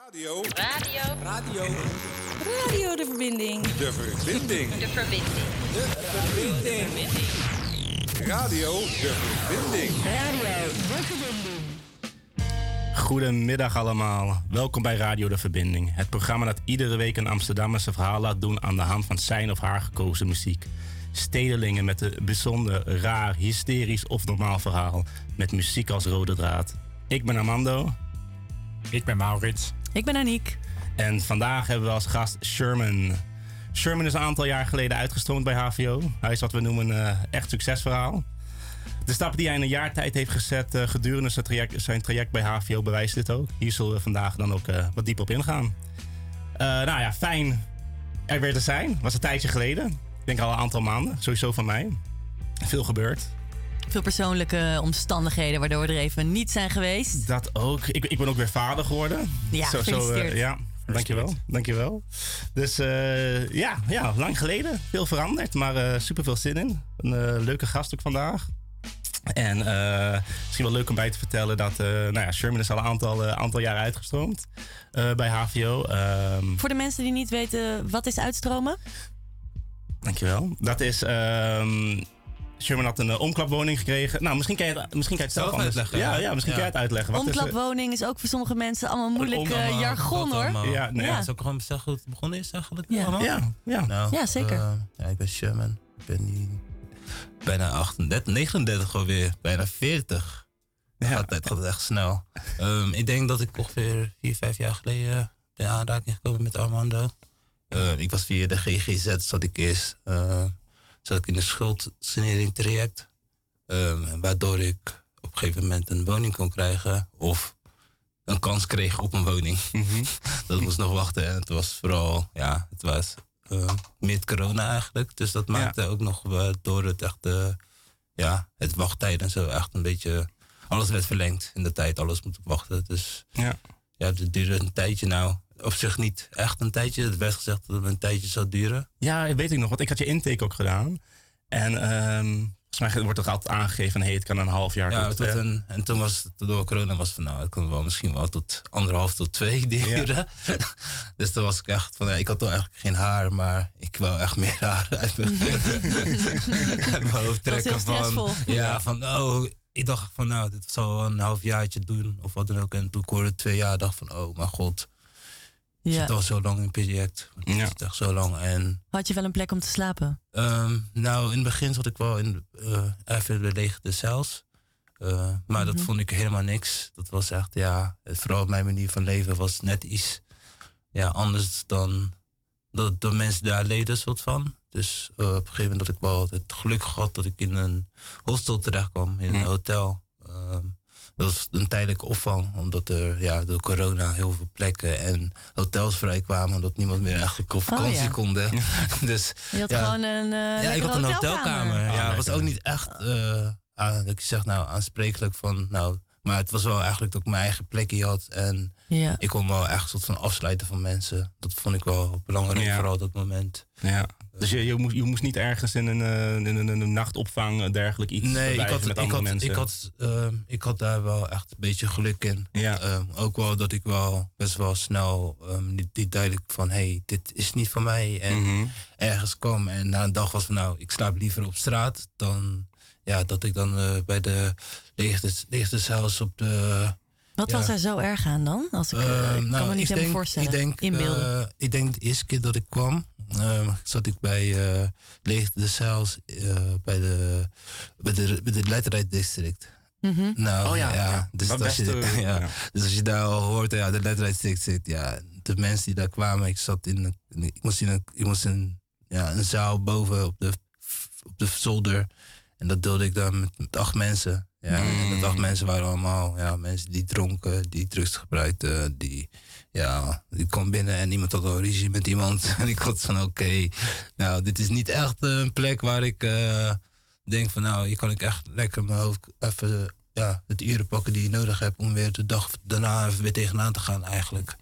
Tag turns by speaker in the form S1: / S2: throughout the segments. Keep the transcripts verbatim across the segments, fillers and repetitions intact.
S1: Radio.
S2: Radio.
S1: Radio.
S3: Radio De Verbinding.
S1: De Verbinding.
S2: De Verbinding.
S1: De Verbinding. Radio De Verbinding.
S3: Radio De Verbinding.
S4: Goedemiddag allemaal. Welkom bij Radio De Verbinding. Het programma dat iedere week een Amsterdammer zijn verhaal laat doen aan de hand van zijn of haar gekozen muziek. Stedelingen met een bijzonder, raar, hysterisch of normaal verhaal. Met muziek als rode draad. Ik ben Armando.
S5: Ik ben Maurits.
S3: Ik ben Aniek.
S4: En vandaag hebben we als gast Sherman. Sherman is een aantal jaar geleden uitgestroomd bij H V O. Hij is wat we noemen een uh, echt succesverhaal. De stap die hij in een jaar tijd heeft gezet uh, gedurende zijn traject, zijn traject bij H V O bewijst dit ook. Hier zullen we vandaag dan ook uh, wat dieper op ingaan. Uh, nou ja, fijn er weer te zijn. Was een tijdje geleden. Ik denk al een aantal maanden. Sowieso van mij. Veel gebeurd.
S3: Veel persoonlijke omstandigheden waardoor we er even niet zijn geweest.
S4: Dat ook. Ik, ik ben ook weer vader geworden.
S3: Ja,
S4: zo, zo, uh, ja, dankjewel. Dankjewel. Dus uh, ja, ja, lang geleden. Veel veranderd, maar uh, super veel zin in. Een uh, leuke gast ook vandaag. En uh, misschien wel leuk om bij te vertellen dat uh, nou ja, Sherman is al een aantal, uh, aantal jaar uitgestroomd uh, bij H V O. Um,
S3: Voor de mensen die niet weten, wat is uitstromen?
S4: Dankjewel. Dat is... Um, Sherman had een uh, omklapwoning gekregen. Nou, misschien kan je het, misschien kan je het zelf, zelf uitleggen. Ja, ja, misschien ja. kan je het uitleggen. Wat
S3: omklapwoning is, uh, is ook voor sommige mensen allemaal moeilijk uh, jargon, hoor.
S5: Allemaal.
S4: Ja, nee.
S5: ja. Het is ook gewoon zeggen hoe het begonnen is eigenlijk.
S4: Ja, ja, ja.
S5: Nou,
S3: ja zeker. Uh,
S5: ja, ik ben Sherman. Ik ben nu bijna achtendertig, negenendertig alweer. Bijna veertig. Ja. Gaat, het gaat echt snel. um, ik denk dat ik ongeveer vier, vijf jaar geleden in aanraking gekomen met Armando. Uh, ik was via de G G Z, zat ik eerst... Uh, zat ik in een schuldsanering traject. Um, waardoor ik op een gegeven moment een woning kon krijgen. Of een kans kreeg op een woning. Mm-hmm. Dat moest nog wachten. En het was vooral, ja, het was uh, mid-corona eigenlijk. Dus dat maakte ja. ook nog uh, door het echt, uh, ja, het wachttijd en zo echt een beetje... Alles werd verlengd in de tijd, alles moet wachten. Dus ja, ja het duurde een tijdje nou. Op zich niet echt een tijdje. Het werd gezegd dat het een tijdje zou duren.
S4: Ja, weet ik nog. Want ik had je intake ook gedaan. En um, volgens mij wordt er altijd aangegeven van... Hey, het kan een half jaar
S5: ja,
S4: tot...
S5: tot een, en toen was het door corona was van... Nou, het kan wel misschien wel tot anderhalf tot twee duren. Ja. Dus toen was ik echt van... Ja, ik had toch eigenlijk geen haar, maar ik wou echt meer haar uit mijn, uit mijn hoofd trekken.
S3: Dat was heel stressvol.
S5: Van, ja, van oh... Ik dacht van nou, dit zal een halfjaartje doen. Of wat dan ook. En toen ik hoorde twee jaar, dacht van oh mijn god... Ik ja. zit al zo lang in het project. Ik ja. zit echt zo lang. En,
S3: had je wel een plek om te slapen?
S5: Um, nou, in het begin zat ik wel in uh, even belegerde cels. Uh, maar mm-hmm. dat vond ik helemaal niks. Dat was echt, ja, vooral mijn manier van leven was net iets ja, anders dan dat de mensen daar leden soort van. Dus uh, op een gegeven moment had ik wel het geluk gehad dat ik in een hostel terecht kwam, in een mm. hotel. Um, Dat was een tijdelijke opvang, omdat er ja, door corona heel veel plekken en hotels vrij kwamen, omdat niemand meer eigenlijk op vakantie oh, ja. kon. Dus,
S3: je had
S5: ja,
S3: gewoon een uh,
S5: ja, ik had een hotelkamer. Ja,
S4: oh,
S5: het was ook niet echt, uh, aan, dat ik zeg nou, aansprekelijk van, nou, maar het was wel eigenlijk dat ik mijn eigen plekje had en ja. ik kon wel echt een soort van afsluiten van mensen. Dat vond ik wel belangrijk, ja. vooral op dat moment.
S4: Ja. Dus je, je, moest, je moest niet ergens in een, in een, een nachtopvang dergelijk iets
S5: nee, ik had,
S4: met
S5: ik
S4: andere
S5: had,
S4: mensen?
S5: Ik had, uh, ik had daar wel echt een beetje geluk in. Ja. Uh, ook wel dat ik wel best wel snel um, niet, niet duidelijk van... hé, hey, dit is niet van mij. En mm-hmm. ergens kwam en na een dag was van... nou, ik slaap liever op straat dan... ja, dat ik dan uh, bij de leegte zelfs op de...
S3: Wat ja. was er zo erg aan dan? Als ik, uh, uh, ik nou, kan me niet helemaal voorstellen.
S5: Ik denk, uh, ik denk de eerste keer dat ik kwam... Uh, zat ik bij uh, Leegte de Cels uh, bij de bij de, bij de Leiderheidsdistrict.
S3: Mm-hmm.
S5: Nou oh, ja, ja. Dus, als je, uh, ja. ja. dus als je daar al hoort, ja, de Leiderheidsdistrict, ja, de mensen die daar kwamen, ik zat in, een, ik moest in, een, ik moest in ja, een zaal boven op de op de zolder en dat deelde ik dan met, met acht mensen. Ja, mm. en dat acht mensen waren allemaal ja, mensen die dronken, die drugs gebruikten, die ja, ik kwam binnen en iemand had al ruzie met iemand. En ik had van oké, okay, nou dit is niet echt een plek waar ik uh, denk van nou, hier kan ik echt lekker mijn hoofd even ja, het uren pakken die je nodig hebt om weer de dag daarna even weer tegenaan te gaan eigenlijk.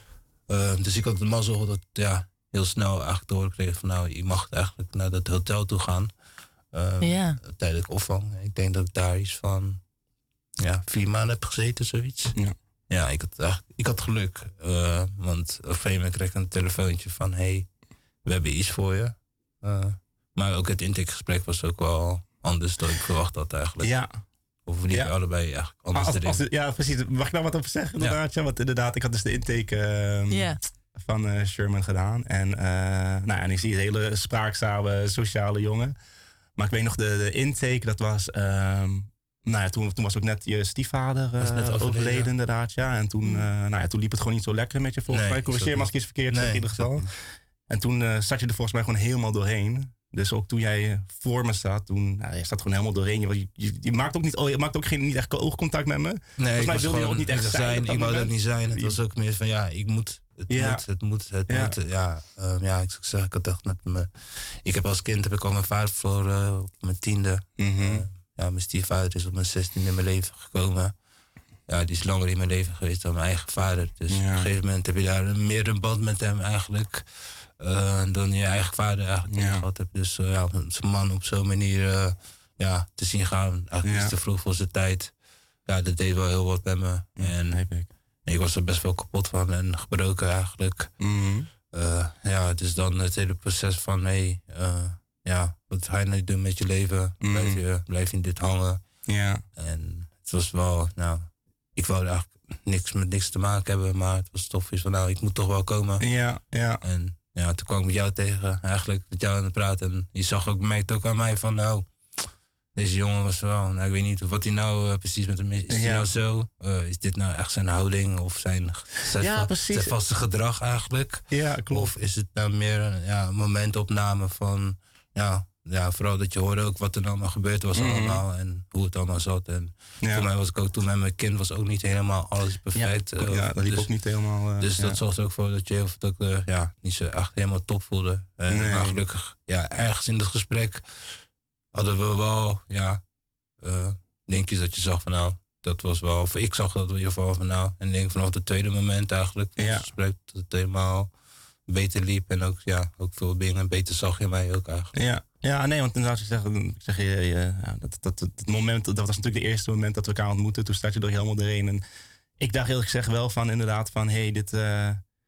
S5: Uh, dus ik had de mazzel dat ja, heel snel eigenlijk te horen kreeg van nou, je mag eigenlijk naar dat hotel toe gaan. Uh, ja. Tijdelijk opvang. Ik denk dat ik daar iets van ja, vier maanden heb gezeten, zoiets.
S4: Ja.
S5: ja, ik had, echt, ik had geluk. Uh, want op een gegeven moment kreeg ik een telefoontje van... hey, we hebben iets voor je. Uh, maar ook het intakegesprek was ook wel anders dan ik verwacht had eigenlijk.
S4: Ja.
S5: Of we die ja. allebei eigenlijk anders
S4: als,
S5: erin.
S4: Als, ja, precies. Mag ik daar wat over zeggen? Inderdaad, ja. Ja, want inderdaad, ik had dus de intake uh, yeah. van uh, Sherman gedaan. En, uh, nou, en ik zie een hele spraakzame, sociale jongen. Maar ik weet nog, de, de intake, dat was... Uh, nou ja, toen, toen was ook net je stiefvader uh, net overleden, overleden inderdaad. Ja. En toen, uh, nou ja, toen liep het gewoon niet zo lekker met je volgens mij. Nee, corrigeer me als ik iets verkeerd zeg in ieder geval. En toen uh, zat je er volgens mij gewoon helemaal doorheen. Dus ook toen jij voor me zat, toen, nou, je zat gewoon helemaal doorheen. Je, je, je maakt ook, niet, oh, je maakt ook geen, niet echt oogcontact met me.
S5: Nee,
S4: volgens mij wilde je ook niet echt zijn.
S5: zijn ik wou dat niet zijn. Het was ook meer van, ja, ik moet, het ja. moet, het moet, het ja. moet. Ja, uh, ja, ik zou zeggen, ik had echt met me. Ik heb als kind heb ik al mijn vader verloren op mijn tiende.
S4: Mm-hmm.
S5: Uh, ja, mijn stiefvader is op mijn zestiende in mijn leven gekomen. Ja, die is langer in mijn leven geweest dan mijn eigen vader. Dus ja. op een gegeven moment heb je daar meer een band met hem eigenlijk. Uh, dan je eigen vader eigenlijk ja. gehad hebt. Dus uh, ja, zijn man op zo'n manier uh, ja, te zien gaan. Eigenlijk ja. iets te vroeg voor zijn tijd. Ja, dat deed wel heel wat met me.
S4: Ja,
S5: en
S4: ik.
S5: ik was er best wel kapot van en gebroken eigenlijk.
S4: Mm-hmm.
S5: Uh, ja, dus dan het hele proces van... Hey, uh, ja, wat ga je nou doen met je leven?
S4: Mm-hmm.
S5: Blijf je, blijf je in dit hangen?
S4: Ja.
S5: En het was wel... Nou, ik wou eigenlijk niks met niks te maken hebben. Maar het was toch iets van... Nou, ik moet toch wel komen.
S4: Ja, ja.
S5: En... Ja, toen kwam ik met jou tegen, eigenlijk met jou aan het praten. En je zag ook, merkte ook aan mij van, nou, deze jongen was wel, nou, ik weet niet wat hij nou uh, precies met hem is. Is ja. hij nou zo? Uh, is dit nou echt zijn houding of zijn, zijn,
S4: ja,
S5: va- zijn vaste gedrag eigenlijk?
S4: Ja, klopt.
S5: Of is het nou meer ja, een momentopname van, ja, ja, vooral dat je hoorde ook wat er allemaal gebeurd was mm. allemaal en hoe het allemaal zat. En ja. voor mij was ik ook toen met mijn kind was ook niet helemaal alles perfect.
S4: Ja, uh, ja dat liep dus, ook niet helemaal. Uh,
S5: dus
S4: ja.
S5: dat zorgde ook voor dat je heel veel uh, ja, niet zo echt helemaal top voelde. En
S4: nee.
S5: maar gelukkig, ja, ergens in het gesprek hadden we wel, ja, uh, dingetjes dat je zag van nou, dat was wel, of ik zag dat in ieder geval van nou, en ik denk vanaf het tweede moment eigenlijk van ja. het gesprek dat het helemaal beter liep en ook, ja, ook veel dingen beter zag je mij ook eigenlijk.
S4: Ja. Ja, nee, want inderdaad, ik zeg, ik zeg je, je, ja, dat, dat, dat, het moment, dat was natuurlijk de eerste moment dat we elkaar ontmoetten. Toen staat je er helemaal doorheen. En ik dacht eerlijk gezegd wel van inderdaad van, hé, hey, dit, uh,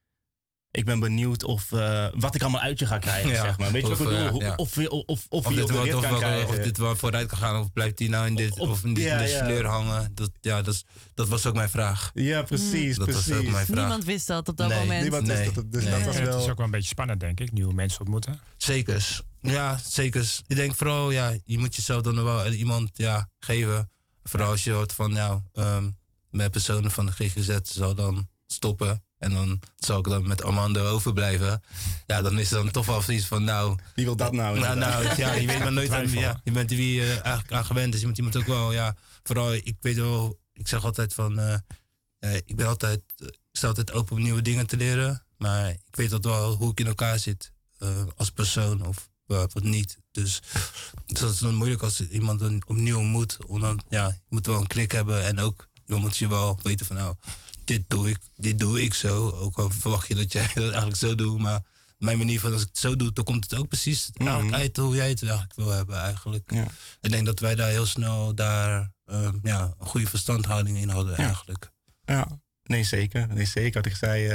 S4: ik ben benieuwd of uh, wat ik allemaal uit je ga krijgen, ja, zeg maar. Weet je wat ik bedoel? Ja. Of, of, of, of, of je
S5: dit
S4: ook
S5: kan
S4: of, krijgen.
S5: Of dit wel vooruit kan gaan, of blijft hij nou in dit, of, of in, dit, ja, in de sleur ja. hangen. Dat, ja, dat, is, dat was ook mijn vraag.
S4: Ja, precies,
S5: dat
S4: precies.
S5: Was ook mijn vraag.
S3: Niemand wist dat op dat
S5: nee,
S3: moment.
S4: Niemand
S5: nee,
S4: wist dat. Dus
S5: nee.
S4: dat was
S2: ja,
S4: wel...
S2: Het is ook wel een beetje spannend, denk ik, nieuwe mensen ontmoeten.
S5: Zekers. Ja, zekers. Ik denk vooral, ja, je moet jezelf dan wel iemand ja, geven. Vooral als je hoort van, nou, um, met personen van de G G Z zal dan stoppen. En dan zal ik dan met Armando overblijven. Ja, dan is het dan toch wel zoiets van, nou...
S4: Wie wil dat nou?
S5: Nou, nou ja, je weet maar nooit aan, ja, je bent wie je uh, eigenlijk aan gewend. Dus je moet, je moet ook wel, ja, vooral, ik weet wel, ik zeg altijd van, uh, uh, ik ben altijd, uh, ik sta altijd open om nieuwe dingen te leren. Maar ik weet dat wel hoe ik in elkaar zit, uh, als persoon of uh, wat niet. Dus, dus dat is dan moeilijk als iemand dan opnieuw moet. Dan, ja, je moet wel een klik hebben en ook, dan moet je wel weten van, nou... Dit doe ik, dit doe ik zo. Ook al verwacht je dat jij dat eigenlijk zo doet. Maar mijn manier van als ik het zo doe, dan komt het ook precies mm-hmm. uit hoe jij het eigenlijk wil hebben eigenlijk.
S4: Ja.
S5: Ik denk dat wij daar heel snel daar um, ja, een goede verstandhouding in hadden
S4: ja.
S5: eigenlijk.
S4: Ja, nee zeker. Nee zeker. Wat ik zei,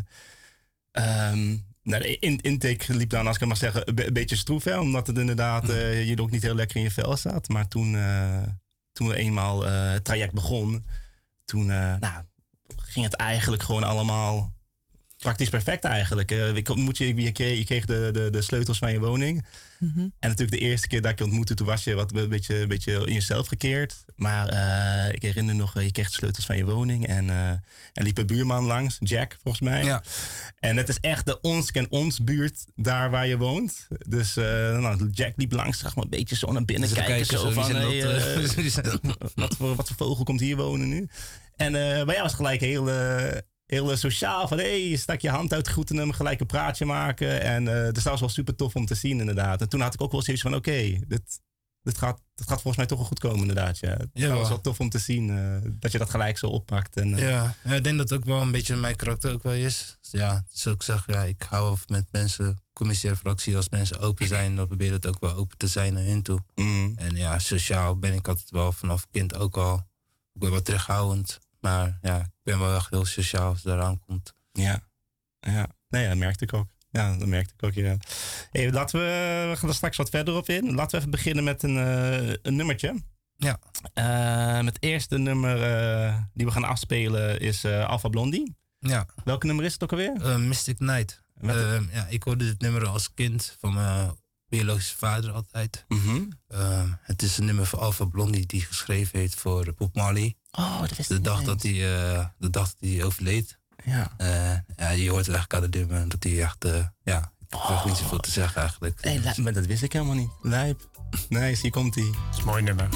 S4: uh, um, nou, de in- intake liep dan, als ik het maar zeggen, een, be- een beetje stroef. Hè, omdat het inderdaad uh, je ook niet heel lekker in je vel zat. Maar toen, uh, toen we eenmaal uh, het traject begon, toen... Uh, nou, ging het eigenlijk gewoon allemaal praktisch perfect eigenlijk. Uh, ik moet je, je kreeg, je kreeg de, de, de sleutels van je woning.
S3: Mm-hmm.
S4: En natuurlijk de eerste keer dat ik je ontmoette, toen was je wat een beetje, een beetje in jezelf gekeerd. Maar uh, ik herinner nog, je kreeg de sleutels van je woning. En uh, er liep een buurman langs, Jack volgens mij.
S5: Ja.
S4: En het is echt de ons ken ons buurt, daar waar je woont. Dus uh, nou, Jack liep langs, zag maar een beetje zo naar binnen dus kijken. Zo van, hey, uh, wat, voor, wat voor vogel komt hier wonen nu? En uh, bij jou was gelijk heel, uh, heel sociaal. Van hé, hey, je stak je hand uit, groeten hem, gelijk een praatje maken. En uh, dus dat was wel super tof om te zien inderdaad. En toen had ik ook wel zoiets van oké, okay, dit, dit, gaat, dit gaat volgens mij toch wel goed komen inderdaad. Ja. Het ja, was wel tof om te zien uh, dat je dat gelijk zo oppakt. En, uh,
S5: ja, ja, ik denk dat het ook wel een beetje mijn karakter ook wel is. Dus ja, dus ik zeg, ja, ik hou met mensen, commissaire fractie, als mensen open zijn, dan probeer het ook wel open te zijn naar hen toe.
S4: Mm.
S5: En ja, sociaal ben ik altijd wel vanaf kind ook al. Ik ben wat terughoudend. Maar ja, ik ben wel echt heel sociaal als het eraan komt.
S4: Ja, ja. Nee, dat merkte ik ook. Ja, dat merkte ik ook, ja. Hey, laten we, we gaan er straks wat verder op in. Laten we even beginnen met een, uh, een nummertje.
S5: Ja.
S4: Uh, het eerste nummer uh, die we gaan afspelen is uh, Alpha Blondie.
S5: Ja.
S4: Welke nummer is het ook alweer?
S5: Uh, Mystic Night. Uh, ja, ik hoorde dit nummer als kind van mijn biologische vader altijd.
S4: Mm-hmm.
S5: Uh, het is een nummer van Alpha Blondie die geschreven heeft voor Bob Marley.
S4: Oh, dat wist
S5: de
S4: ik
S5: dag
S4: niet
S5: dat hij, uh, de dag dat hij overleed.
S4: Ja.
S5: Uh, ja, je hoort eigenlijk aan de nummer dat hij echt, uh, ja, ik heb oh. niet zoveel te zeggen eigenlijk.
S4: Hey, lijp, maar dat wist ik helemaal niet. Lijp. Nice, hier komt hij.
S2: Dat is een mooi nummer.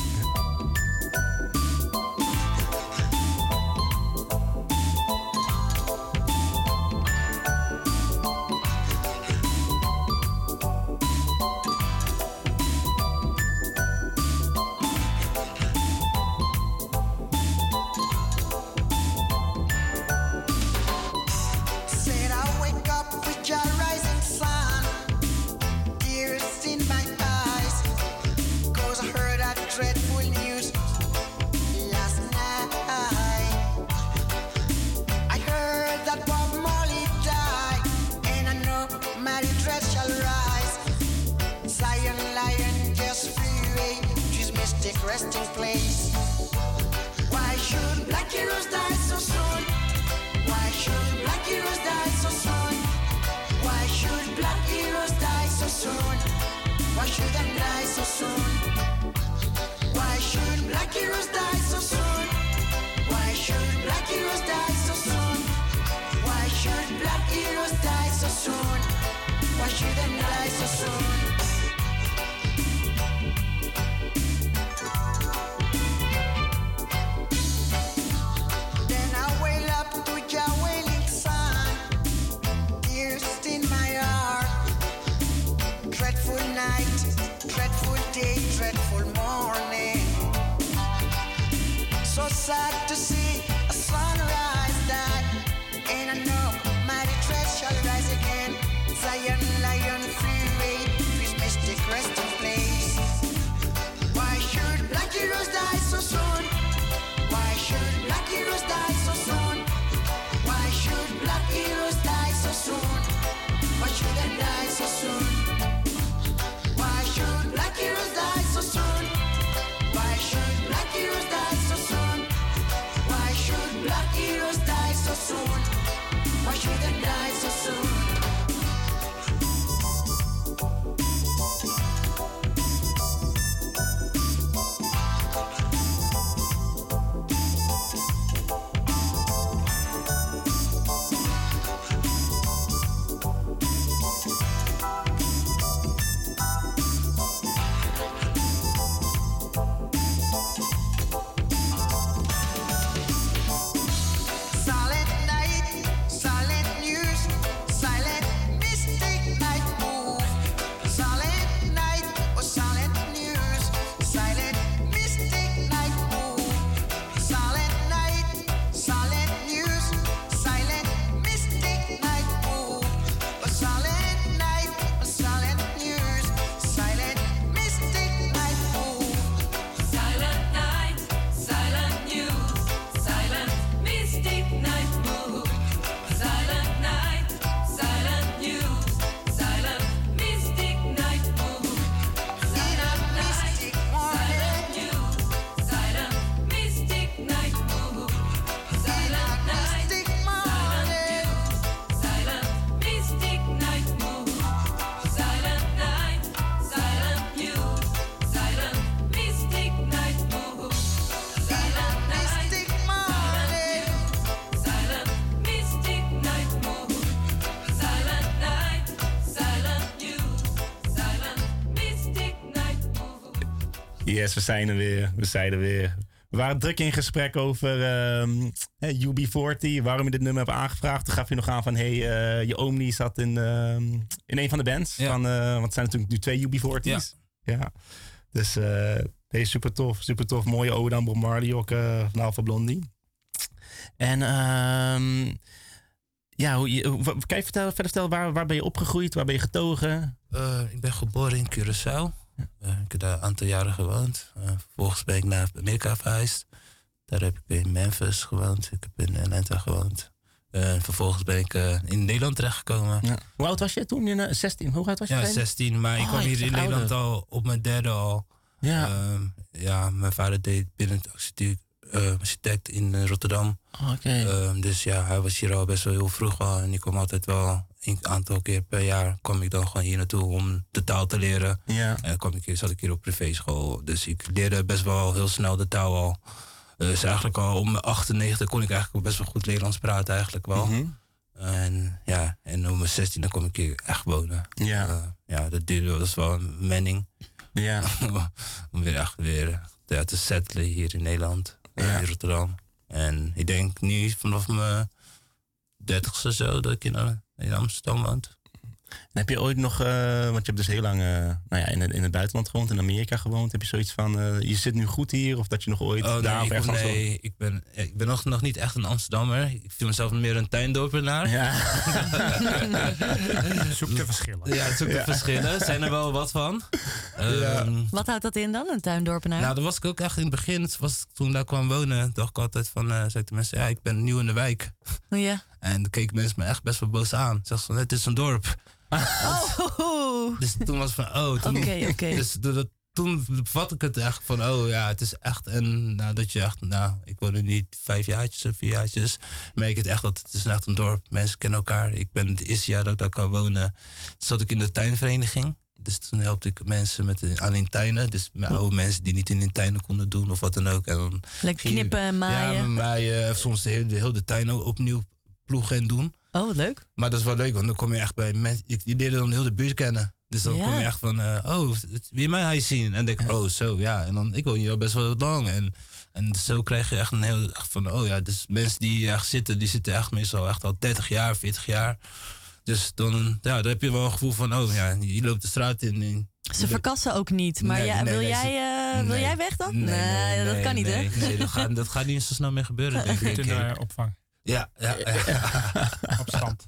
S6: Resting place. Why should black heroes die so soon? Why should black heroes die so soon? Why should black heroes die so soon? Why should them die so soon? Why should black heroes die so soon? Why should black heroes die so soon? Why should black heroes die so soon? Why should them die so soon? Dreadful morning. So sad to see a sunrise die. And I know mighty threats shall rise again. Zion, lion, free reign, his mystic resting place. Why should black heroes die so soon? Why should black heroes die so soon? Why should black heroes die so soon? Why should they die so soon? Why should black heroes die so soon? Why should black heroes die so soon? Why should black heroes die so soon? Why should they die so soon?
S4: Yes, we zijn er weer. We zijn er weer. We waren druk in gesprek over um, U B veertig. Waarom je dit nummer hebt aangevraagd. Toen gaf je nog aan van... Hey, uh, je oom die zat in, uh, in een van de bands.
S5: Ja.
S4: Van, uh, want het zijn natuurlijk nu twee U B veertig's. Ja. ja. Dus uh, deze super tof. Super tof. Mooie ode aan Bob Marley ook uh, van Alpha Blondie. En... Um, ja, hoe je, hoe, kan je vertellen, verder vertellen waar, waar ben je opgegroeid? Waar ben je getogen?
S5: Uh, ik ben geboren in Curaçao. Uh, ik heb daar een aantal jaren gewoond. Uh, vervolgens ben ik naar Amerika verhuisd. Daar heb ik in Memphis gewoond. Ik heb in Atlanta gewoond. En vervolgens ben ik uh, in Nederland terechtgekomen.
S4: Ja. Hoe oud was je toen? In, uh, zestien? Hoe oud was je?
S5: Ja, zestien. Maar oh, ik kwam hier in Nederland ouder. al op mijn derde al.
S4: Ja.
S5: Um, ja, mijn vader deed binnen het architect, uh, architect in uh, Rotterdam.
S4: Oh, okay.
S5: um, dus ja, hij was hier al best wel heel vroeg al. En ik kwam altijd wel een aantal keer per jaar kwam ik dan gewoon hier naartoe om de taal te leren.
S4: Ja.
S5: En dan kwam ik hier, zat ik hier op privéschool. Dus ik leerde best wel heel snel de taal al. Dus eigenlijk al om mijn achtennegentig kon ik eigenlijk best wel goed Nederlands praten eigenlijk wel. Mm-hmm. En ja, en om mijn zestien dan kom ik hier echt wonen.
S4: Ja.
S5: Uh, ja, dat duurde, dat was wel een menning.
S4: Ja.
S5: om weer echt weer ja, te settelen hier in Nederland, ja. in Rotterdam. En ik denk nu vanaf mijn dertigste zo dat ik in, in Amsterdam woon.
S4: En heb je ooit nog, uh, want je hebt dus heel lang uh, nou ja, in, het, in het buitenland gewoond, in Amerika gewoond. Heb je zoiets van, uh, je zit nu goed hier of dat je nog ooit
S5: oh,
S4: daar
S5: nee,
S4: of ergens
S5: ik, Nee, ik ben, ik ben nog, nog niet echt een Amsterdammer. Ik vind mezelf meer een tuindorpenaar.
S4: Ja.
S2: Zoek de verschillen.
S5: Ja, zoek de ja. verschillen. Zijn er wel wat van.
S3: Ja. Um, wat houdt dat in dan, een tuindorpenaar?
S5: Nou, dat was ik ook echt in het begin. Was, toen ik daar kwam wonen, dacht ik altijd van, uh, zei ik de mensen, ja, ik ben nieuw in de wijk.
S3: Ja.
S5: En dan keken mensen me echt best wel boos aan. Zeg van, het is een dorp.
S3: Oh.
S5: Dus toen was het van, oh. Toen,
S3: okay, okay.
S5: Dus dat, toen vat ik het echt van, oh ja, het is echt een, nou dat je echt, nou, ik woon nu niet vijf jaartjes of vier jaartjes. Merk het echt dat het is echt een dorp. Mensen kennen elkaar. Ik ben het eerste jaar dat ik daar kan wonen, zat ik in de tuinvereniging. Dus toen helpte ik mensen met de, aan in tuinen. Dus met oude mensen die niet in de tuinen konden doen of wat dan ook. En dan
S3: Lekker knippen en maaien.
S5: Ja, maaien. Soms de hele, de hele tuin opnieuw ploegen en doen.
S3: Oh, wat leuk.
S5: Maar dat is wel leuk, want dan kom je echt bij mensen. Die leren dan heel de buurt kennen. Dus dan ja. kom je echt van, uh, oh, wil je mij huis zien? En dan denk ik, oh, zo, ja. En dan, ik woon hier al best wel lang. En, en zo krijg je echt een heel, echt van, oh ja, dus mensen die echt zitten, die zitten echt meestal echt al dertig jaar, veertig jaar. Dus dan, ja, dan heb je wel een gevoel van, oh ja, je loopt de straat in. in
S3: Ze verkassen ook niet, maar nee, ja, nee, wil, nee, jij, uh, nee. wil jij weg dan? Nee, nee, nee dat nee, kan niet,
S5: nee,
S3: hè?
S5: Nee, dat gaat, dat gaat niet zo snel meer gebeuren, denk ik.
S2: In de opvang.
S5: Ja, ja, ja.
S2: Op stand.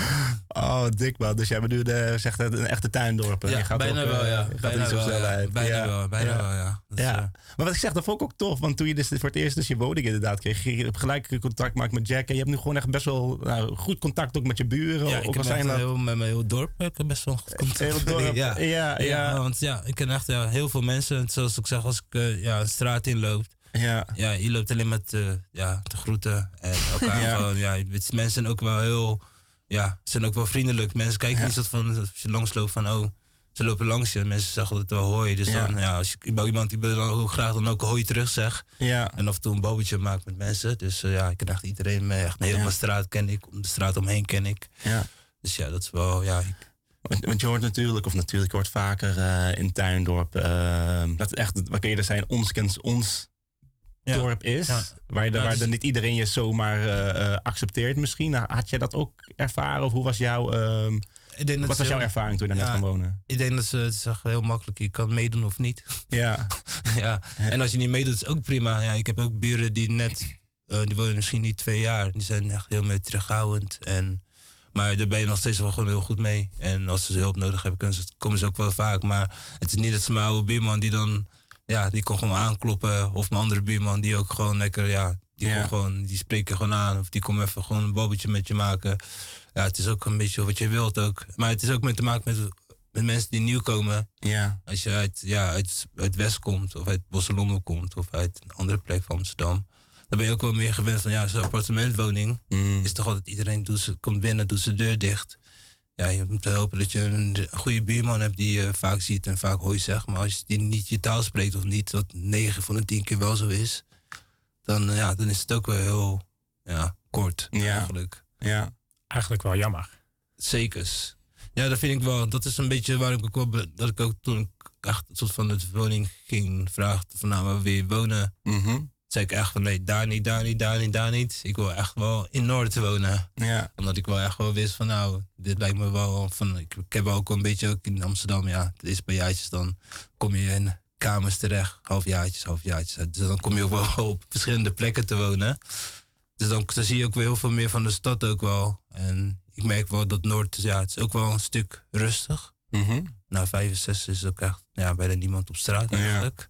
S4: Oh, dik man. Dus jij bent nu de, zegt het, een echte tuindorp.
S5: Ja,
S4: je gaat
S5: bijna
S4: op,
S5: wel, ja.
S4: Je
S5: bijna,
S4: gaat
S5: wel, ja. bijna
S4: ja.
S5: wel, bijna
S4: ja.
S5: wel, ja. Dat
S4: ja.
S5: Is, uh...
S4: Maar wat ik zeg, dat vond ik ook tof. Want toen je dus voor het eerst dus je woning inderdaad kreeg, je hebt gelijk contact gemaakt met Jack. En je hebt nu gewoon echt best wel nou, goed contact ook met je buren.
S5: Ja, ik heb zijn dat... heel, met mijn hele dorp ik heb best wel goed contact.
S4: Heel dorp, ja. Ja, ja.
S5: ja. Want ja, ik ken echt ja, heel veel mensen. Zoals ik zeg, als ik uh, ja, een straat inloop.
S4: Ja.
S5: Ja, je loopt alleen met uh, ja, te groeten en elkaar ja. gewoon. Ja, mensen zijn ook wel heel, ja, zijn ook wel vriendelijk. Mensen kijken ja. niet zo van, als je langsloopt van, oh, ze lopen langs je. Mensen zeggen altijd wel hoi. Dus ja. dan, ja, als je bij iemand die dan ook graag dan ook hoi terug zegt.
S4: Ja.
S5: En af en toe een babbeltje maakt met mensen. Dus uh, ja, ik ken echt iedereen mee. Echt heel ja. mijn straat ken ik, om de straat omheen ken ik.
S4: Ja.
S5: Dus ja, dat is wel, ja. Ik,
S4: Want, want je hoort natuurlijk, of natuurlijk, je hoort vaker uh, in Tuindorp, uh, dat het echt, wat kun je er zijn, ons kent ons. Ja. dorp is, ja. waar, de, ja, waar dus... niet iedereen je zomaar uh, uh, accepteert misschien. Had jij dat ook ervaren of hoe was jouw, uh, ik denk wat was jouw heel... ervaring toen je daar ja, net gaan wonen?
S5: Ik denk dat ze het zeggen heel makkelijk, je kan meedoen of niet.
S4: Ja.
S5: ja. En als je niet meedoet is ook prima. Ja, ik heb ook buren die net, uh, die wonen misschien niet twee jaar, die zijn echt heel mee terughoudend. En, maar daar ben je nog steeds wel gewoon heel goed mee. En als ze hulp nodig hebben, komen ze ook wel vaak. Maar het is niet dat ze mijn oude buurman die dan... Ja, die kon gewoon aankloppen. Of mijn andere buurman die ook gewoon lekker, ja, die, ja. gewoon, die spreekt je gewoon aan. Of die komt even gewoon een babbeltje met je maken. Ja, het is ook een beetje wat je wilt ook. Maar het is ook met te maken met, met mensen die nieuw komen.
S4: Ja.
S5: Als je uit, ja, uit, uit West komt, of uit Bosselommen komt, of uit een andere plek van Amsterdam. Dan ben je ook wel meer gewend van, ja, zo'n appartementwoning. Mm. Is toch altijd iedereen doet ze, komt binnen, doet zijn deur dicht. Ja, je moet hopen dat je een goede buurman hebt die je vaak ziet en vaak hoi zegt. Maar als je die niet je taal spreekt of niet, wat negen van de tien keer wel zo is, dan, ja, dan is het ook wel heel ja, kort
S4: ja.
S5: eigenlijk.
S4: Ja,
S2: eigenlijk wel jammer.
S5: Zekers. Ja, dat vind ik wel. Dat is een beetje waar ik ook wel, dat ik ook toen ik echt een soort van de woning ging vragen van nou, waar wil je wonen?
S4: Mm-hmm.
S5: zei ik echt van nee, daar niet, daar niet, daar niet, daar niet. Ik wil echt wel in Noorden wonen.
S4: Ja.
S5: Omdat ik wel echt wel wist van nou, dit lijkt me wel van... Ik, ik heb ook een beetje ook in Amsterdam, ja, het is bij jaartjes dan kom je in kamers terecht. Halfjaartjes, halfjaartjes. Dus dan kom je ook wel op verschillende plekken te wonen. Dus dan, dan zie je ook weer heel veel meer van de stad ook wel. En ik merk wel dat Noord, ja, het is ook wel een stuk rustig.
S4: Mm-hmm.
S5: Nou, vijfenzestig is ook echt ja, bijna niemand op straat eigenlijk. Ja.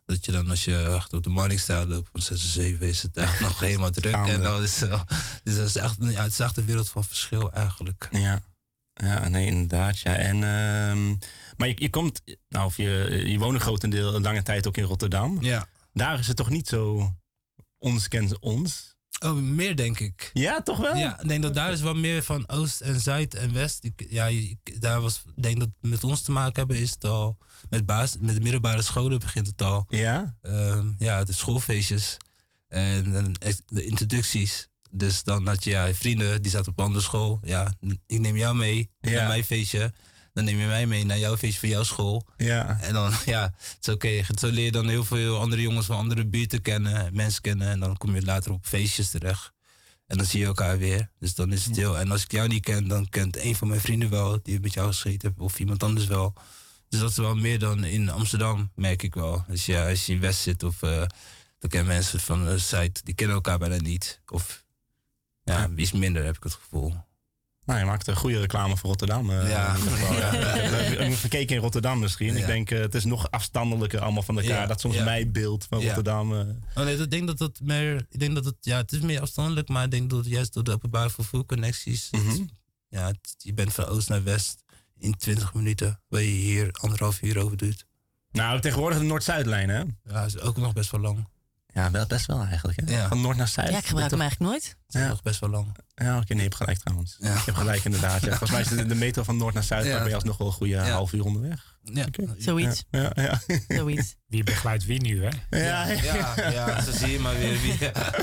S5: Dat je dan als je echt op de Marnixstraat loopt om zes of zeven is het echt nog helemaal druk. En dan is, uh, dus dat is echt, ja, het is echt een wereld van verschil eigenlijk.
S4: Ja, ja nee, inderdaad. Ja. En, uh, maar je, je komt, nou, of je, je woont een grotendeel, een lange tijd ook in Rotterdam.
S5: Ja.
S4: Daar is het toch niet zo ons kent ons?
S5: Oh, meer denk ik.
S4: Ja, toch wel?
S5: Ja, ik denk dat daar is wel meer van Oost en Zuid en West. Ik, ja, ik, daar was, ik denk dat het met ons te maken hebben is het al, met, baas, met de middelbare scholen begint het al.
S4: Ja?
S5: Uh, ja, de schoolfeestjes en, en de introducties. Dus dan had je ja, vrienden, die zaten op een andere school. Ja, ik neem jou mee
S4: ja.
S5: naar mijn feestje. Dan neem je mij mee naar jouw feestje van jouw school.
S4: Ja.
S5: En dan, ja, het is oké. Okay. Zo leer je dan heel veel andere jongens van andere buurten kennen, mensen kennen. En dan kom je later op feestjes terecht. En dan zie je elkaar weer. Dus dan is het heel... En als ik jou niet ken, dan kent een van mijn vrienden wel, die met jou gescheten heeft, of iemand anders wel. Dus dat is wel meer dan in Amsterdam, merk ik wel. Dus ja, als je in West zit, of uh, dan kennen mensen van de Zuid, die kennen elkaar bijna niet. Of ja, ja. iets minder, heb ik het gevoel.
S4: Nou, je maakt een goede reclame voor Rotterdam. Uh,
S5: ja.
S4: Ik heb gekeken in Rotterdam misschien. Ja. Ik denk, uh, het is nog afstandelijker allemaal van elkaar. Ja. Dat is soms ja. mijn beeld van ja. Rotterdam. Uh.
S5: Oh nee, ik denk dat het meer... Ik denk dat het... Ja, het is meer afstandelijk, maar ik denk dat het juist door de openbare vervoerconnecties...
S4: Mm-hmm.
S5: het, ja, het, je bent van oost naar west in twintig minuten, waar je hier anderhalf uur over doet.
S4: Nou, tegenwoordig de Noord-Zuidlijn, hè?
S5: Ja, is ook nog best wel lang.
S4: Ja, wel, best wel eigenlijk. Hè?
S5: Ja.
S4: Van noord naar zuid.
S3: Ja, ik gebruik hem eigenlijk nooit.
S5: Het is
S4: ja.
S5: nog best wel lang.
S4: Ja, oké, okay, nee, je hebt gelijk trouwens. Ja. Je hebt gelijk inderdaad. Ja. Volgens mij is de, de metro van noord naar zuid, ja. ben je alsnog wel een goede ja. half uur onderweg.
S5: Ja.
S3: Okay. Zoiets.
S4: Ja, ja, ja.
S3: Zoiets.
S2: Wie begeleidt wie nu, hè?
S4: Ja, ja.
S5: ja, ja zo zie je maar weer wie.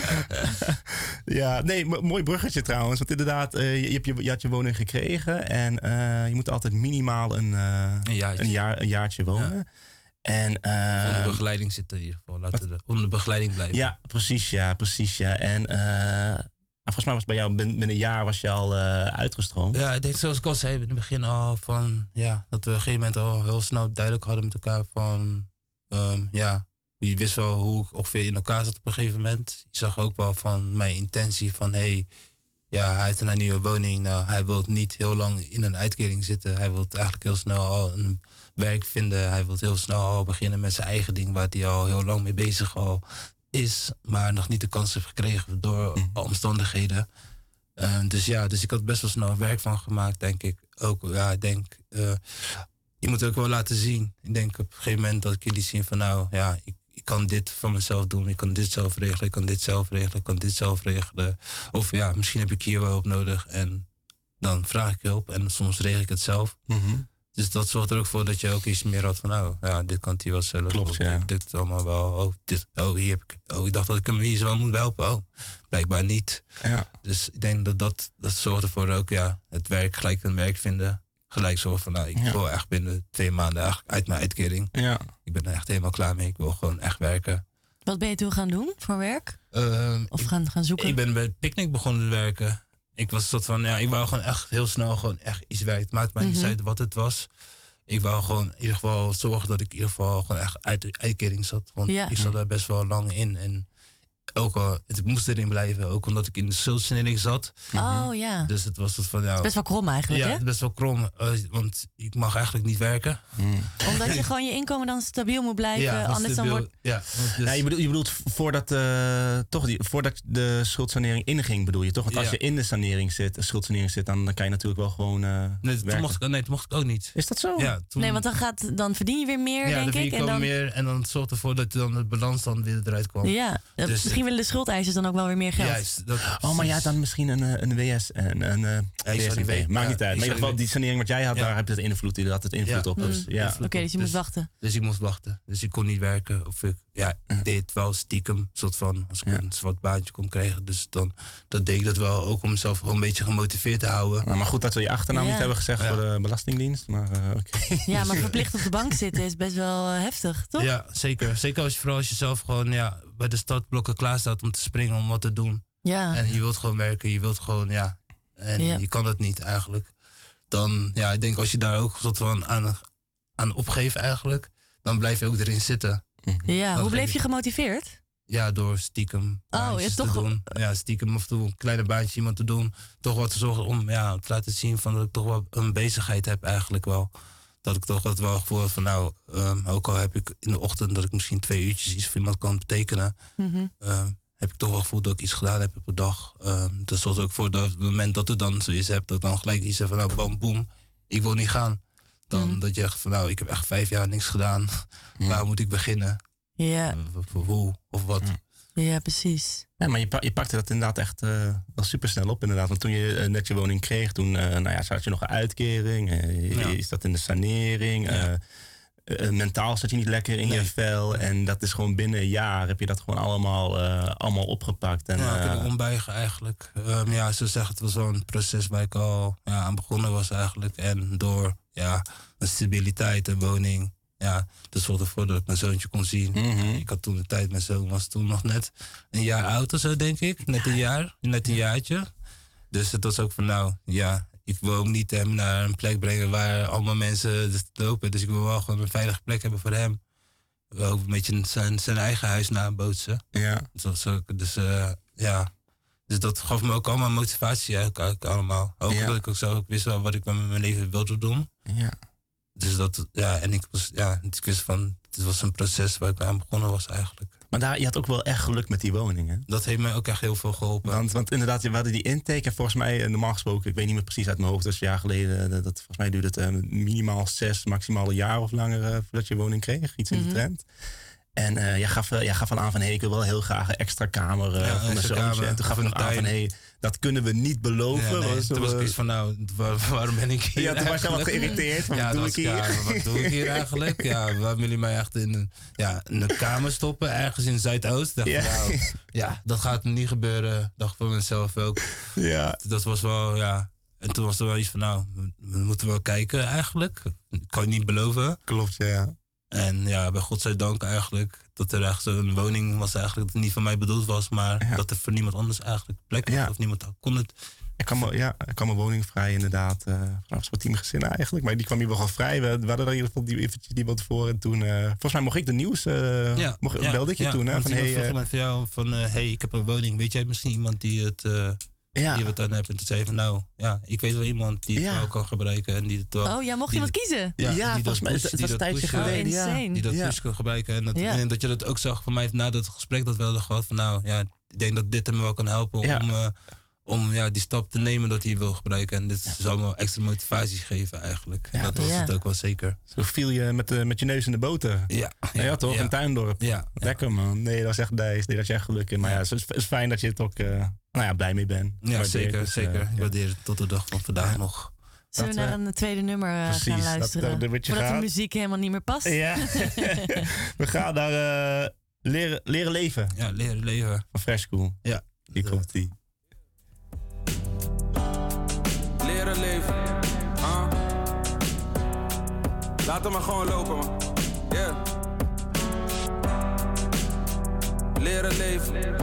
S4: Ja, nee, m- mooi bruggetje trouwens. Want inderdaad, uh, je, hebt je, je had je woning gekregen. En uh, je moet altijd minimaal een, uh,
S5: een, jaartje.
S4: een, jaar, een jaartje wonen. Ja. En, uh,
S5: onder begeleiding zitten in ieder geval. Laten we onder begeleiding blijven.
S4: Ja, precies, ja, precies, ja. En uh, volgens mij was het bij jou binnen een jaar was je al uh, uitgestroomd.
S5: Ja, ik denk zoals ik al zei in het begin al van ja, dat we op een gegeven moment al heel snel duidelijk hadden met elkaar van um, ja, je wist wel hoe ik ongeveer in elkaar zat op een gegeven moment. Je zag ook wel van mijn intentie van hé, hey, ja, hij heeft een nieuwe woning. Nou, hij wil niet heel lang in een uitkering zitten. Hij wil eigenlijk heel snel al een werk vinden. Hij wil heel snel al beginnen met zijn eigen ding waar hij al heel lang mee bezig al is, maar nog niet de kans heeft gekregen door mm. omstandigheden. Uh, dus ja, dus ik had best wel snel werk van gemaakt, denk ik. Ook, ja, ik denk, uh, je moet ook wel laten zien. Ik denk op een gegeven moment dat ik jullie zien van nou, ja, ik, ik kan dit van mezelf doen. Ik kan dit zelf regelen, ik kan dit zelf regelen, ik kan dit zelf regelen. Of ja, misschien heb ik hier wel hulp nodig en dan vraag ik hulp en soms regel ik het zelf.
S4: Mm-hmm.
S5: Dus dat zorgt er ook voor dat je ook iets meer had van, nou, ja, dit kan hij wel zelf.
S4: Klopt, ja.
S5: Dit, dit allemaal wel. Oh, dit, oh, hier heb ik, oh, ik dacht dat ik hem hier zo moet helpen. Oh, blijkbaar niet.
S4: Ja.
S5: Dus ik denk dat dat, dat zorgt ervoor ook, ja, het werk, gelijk een werk vinden. Gelijk zorgen van, nou, ik ja. wil echt binnen twee maanden eigenlijk uit mijn uitkering.
S4: Ja.
S5: Ik ben er echt helemaal klaar mee. Ik wil gewoon echt werken.
S3: Wat ben je toen gaan doen voor werk?
S5: Uh,
S3: of
S5: ik,
S3: gaan, gaan zoeken?
S5: Ik ben bij het picknick begonnen te werken. Ik was soort van, ja, ik wou gewoon echt heel snel gewoon echt iets werken. Het maakt mij niet mm-hmm. uit wat het was. Ik wou gewoon in ieder geval zorgen dat ik in ieder geval gewoon echt uit de uitkering zat. Want ja. ik zat daar best wel lang in. En ook al, het moest erin blijven. Ook omdat ik in de schuldsanering zat.
S3: Oh ja.
S5: Dus het was het van, ja,
S3: het is best wel krom eigenlijk,
S5: ja,
S3: hè?
S5: Ja, best wel krom. Uh, want ik mag eigenlijk niet werken.
S4: Mm.
S3: Omdat je gewoon je inkomen dan stabiel moet blijven.
S5: Ja,
S3: anders
S5: stabiel,
S3: dan wordt...
S5: Ja,
S4: dus... ja, je bedoelt, je bedoelt voordat, uh, toch die, voordat de schuldsanering inging, bedoel je toch? Want als ja. je in de sanering zit, de schuldsanering zit, dan, dan kan je natuurlijk wel gewoon uh,
S5: nee, toen mocht ik, nee, toen mocht ik ook niet.
S4: Is dat zo?
S5: Ja, toen...
S3: Nee, want dan, gaat, dan verdien je weer meer,
S5: ja,
S3: denk
S5: dan
S3: ik.
S5: En dan meer en dan zorgt ervoor dat dan de balans dan weer eruit kwam.
S3: Ja, dat, dus misschien willen de schuldeisers dan ook wel weer meer geld.
S5: Juist, dat,
S4: oh, maar ja, dan misschien een, een W S en een, een
S5: ja, W S N V.
S4: Maakt
S5: ja,
S4: niet uit. Maar in ieder geval, die sanering wat jij had, ja. daar heb je het invloed, die had het invloed
S5: ja.
S4: op. Dus,
S3: mm.
S4: ja.
S3: Oké, okay, dus je
S5: dus,
S3: moest wachten.
S5: Dus ik moest wachten. Dus ik kon niet werken. Of ik, ja, ik deed het wel stiekem, soort van, als ik ja. een zwart baantje kon krijgen. Dus dan dat deed ik dat wel ook om mezelf gewoon een beetje gemotiveerd te houden.
S4: Nou, maar goed dat we je achternaam ja. niet hebben gezegd ja. voor de Belastingdienst. Maar uh, oké. Okay.
S3: Ja, maar verplicht op de bank zitten is best wel uh, heftig, toch?
S5: Ja, zeker. Zeker als je vooral als je zelf gewoon ja, bij de startblokken klaar staat om te springen, om wat te doen.
S3: Ja.
S5: En je wilt gewoon werken, je wilt gewoon, ja. En ja. je kan dat niet eigenlijk. Dan, ja, ik denk als je daar ook soort van aan, aan opgeeft eigenlijk, dan blijf je ook erin zitten.
S3: Ja, dan hoe bleef je gemotiveerd?
S5: Ja, door stiekem
S3: oh,
S5: ja,
S3: te
S5: toch... doen. Ja, stiekem of toe een kleine baantje iemand te doen. Toch wat te zorgen om ja, te laten zien van dat ik toch wel een bezigheid heb eigenlijk wel. dat ik toch wat wel gevoel had van nou, um, ook al heb ik in de ochtend dat ik misschien twee uurtjes iets voor iemand kan betekenen,
S3: Mm-hmm.
S5: um, heb ik toch wel gevoeld dat ik iets gedaan heb op de dag. Um, dat zorgt ook voor dat het moment dat ik dan zoiets heb, dat ik dan gelijk iets heb van nou, bam, boem, ik wil niet gaan. Dan
S3: Mm.
S5: dat je echt van nou, ik heb echt vijf jaar niks gedaan. Mm. Waar moet ik beginnen?
S3: Ja.
S5: Uh, hoe of wat?
S3: Mm. Ja, precies.
S4: Ja, maar je, pa- je pakte dat inderdaad echt uh, wel super snel op inderdaad. Want toen je uh, net je woning kreeg, toen uh, nou ja, zat je nog een uitkering. Uh,
S5: Ja.
S4: Is dat in de sanering?
S5: Ja.
S4: Uh, uh, mentaal zat je niet lekker in
S5: Nee.
S4: je vel. En dat is gewoon binnen een jaar heb je dat gewoon allemaal, uh, allemaal opgepakt. En,
S5: Ja, ik
S4: uh,
S5: heb ombuigen eigenlijk. Um, ja, zo zeg het was wel een proces waar ik al ja, aan begonnen was eigenlijk. En door ja, een stabiliteit, een woning. Ja, dat zorgde ervoor dat ik mijn zoontje kon zien.
S4: Mhm.
S5: Ik had toen de tijd, mijn zoon was toen nog net een jaar oud of zo, denk ik. Net een jaar, net een jaartje. Dus het was ook van nou, ja, ik wil hem niet hem naar een plek brengen waar allemaal mensen lopen. Dus ik wil wel gewoon een veilige plek hebben voor hem. Ook een beetje zijn, zijn eigen huis nabootsen.
S4: ja.
S5: Dus, dat was ook, dus uh, ja, dus dat gaf me ook allemaal motivatie eigenlijk, eigenlijk allemaal. Ook
S4: Ja.
S5: dat ik ook zo ik wist wel wat ik met mijn leven wilde doen.
S4: Ja.
S5: Dus dat, ja, en ik was, ja, ik wist van, het was een proces waar ik aan begonnen was eigenlijk.
S4: Maar daar, je had ook wel echt geluk met die woning, hè?
S5: Dat heeft mij ook echt heel veel geholpen.
S4: Want, want inderdaad, we hadden die intake en volgens mij, normaal gesproken, ik weet niet meer precies uit mijn hoofd, dat is een jaar geleden, dat, dat volgens mij duurde het uh, minimaal zes, maximaal een jaar of langer uh, voordat je woning kreeg, iets in
S3: Mhm.
S4: de trend. En uh, jij, gaf, uh, jij gaf al aan van, hey, ik wil wel heel graag een extra kamer uh,
S5: Ja,
S4: voor mijn
S5: extra
S4: zoontje.
S5: kamer,
S4: En toen gaf
S5: of
S4: ik
S5: een
S4: nog aan van,
S5: tuin.
S4: hey, dat kunnen we niet beloven.
S5: Ja, nee,
S4: Was,
S5: toen was ik
S4: uh,
S5: iets van, nou, waar- waarom ben ik hier
S4: ja, toen was je wat
S5: eigenlijk?
S4: geïrriteerd, van,
S5: Ja,
S4: wat doe
S5: dat
S4: ik
S5: was-
S4: hier?
S5: ja, wat doe ik hier eigenlijk? Ja, waarom jullie mij echt in een, ja, in een kamer stoppen, ergens in Zuidoost? Dacht
S4: Ja.
S5: ja. Nou, ja, dat gaat niet gebeuren. Dacht voor mezelf ook.
S4: Ja,
S5: Dat was wel, ja. En toen was er wel iets van, nou, we, we moeten wel kijken eigenlijk. Ik kan je niet beloven.
S4: klopt, ja.
S5: En ja, bij godzijdank eigenlijk, dat er echt zo'n woning was eigenlijk, dat het niet voor mij bedoeld was, maar
S4: Ja.
S5: dat er voor niemand anders eigenlijk plek was
S4: Ja.
S5: of niemand kon het.
S4: Ik kwam, me- ja, ik kwam mijn woning vrij inderdaad. Uh, vanaf zo'n teamgezin eigenlijk. Maar die kwam hier wel gewoon vrij. We, we hadden er in ieder geval die eventjes die wat voor. En toen, uh, volgens mij mocht ik de nieuws. Uh,
S5: Ja,
S4: mocht,
S5: ja,
S4: belde ik je
S5: ja,
S4: toen. Hè,
S5: want
S4: van,
S5: iemand
S4: hey,
S5: vroeg
S4: uh,
S5: iemand van jou van, uh, hey, ik heb een woning. Weet jij misschien iemand die het, uh,
S4: ja,
S5: die het aan hebt? En toen zei je van, nou, ja, ik weet wel iemand die het
S4: Ja.
S5: wel kan gebruiken. En die het wel,
S3: Oh, jij mocht
S5: die
S3: iemand kiezen?
S4: ja,
S5: die
S4: volgens
S5: dat
S4: mij.
S5: push-
S4: Het
S5: die
S4: was een
S5: dat
S4: tijdje
S5: pushen.
S3: Oh,
S4: geleden. ja.
S3: insane.
S5: die dat
S4: ja.
S5: push kan gebruiken. En dat,
S3: Ja.
S5: en dat je dat ook zag van mij na dat gesprek dat we hadden gehad. Van nou, ja, ik denk dat dit hem wel kan helpen
S4: Ja.
S5: om, uh, om ja, die stap te nemen dat hij wil gebruiken. En dit zou me wel extra motivatie geven eigenlijk.
S4: Ja,
S5: En dat was
S3: ja.
S5: het ook wel zeker.
S4: Zo viel je met, de, met je neus in de boter.
S5: Ja,
S4: Ja, ja toch?
S5: Ja,
S4: Een tuindorp.
S5: ja, ja.
S4: Lekker man. Nee, dat was echt nice. Nee, dat je echt geluk in. Maar ja,
S5: Ja.
S4: het is, het is fijn dat je er ook uh, nou ja, blij mee bent.
S5: Ja,
S4: Waardeer,
S5: zeker.
S4: dus, uh,
S5: zeker. Ik
S4: ja.
S5: waardeer het tot de dag van vandaag
S4: Ja.
S5: nog.
S3: Zullen we
S4: Dat,
S3: naar
S4: uh,
S3: een tweede nummer uh,
S4: precies,
S3: gaan
S4: dat-
S3: luisteren?
S4: dat- dat wordt je
S3: Voordat de
S4: gaat.
S3: muziek helemaal niet meer past?
S4: Ja. We gaan naar uh, leren, leren leven
S5: Ja, leren leven.
S4: van Fresh School.
S5: Ja.
S4: Die komt die.
S7: Leren leven. Huh? Laat hem maar gewoon lopen, man. Yeah. Leren leven.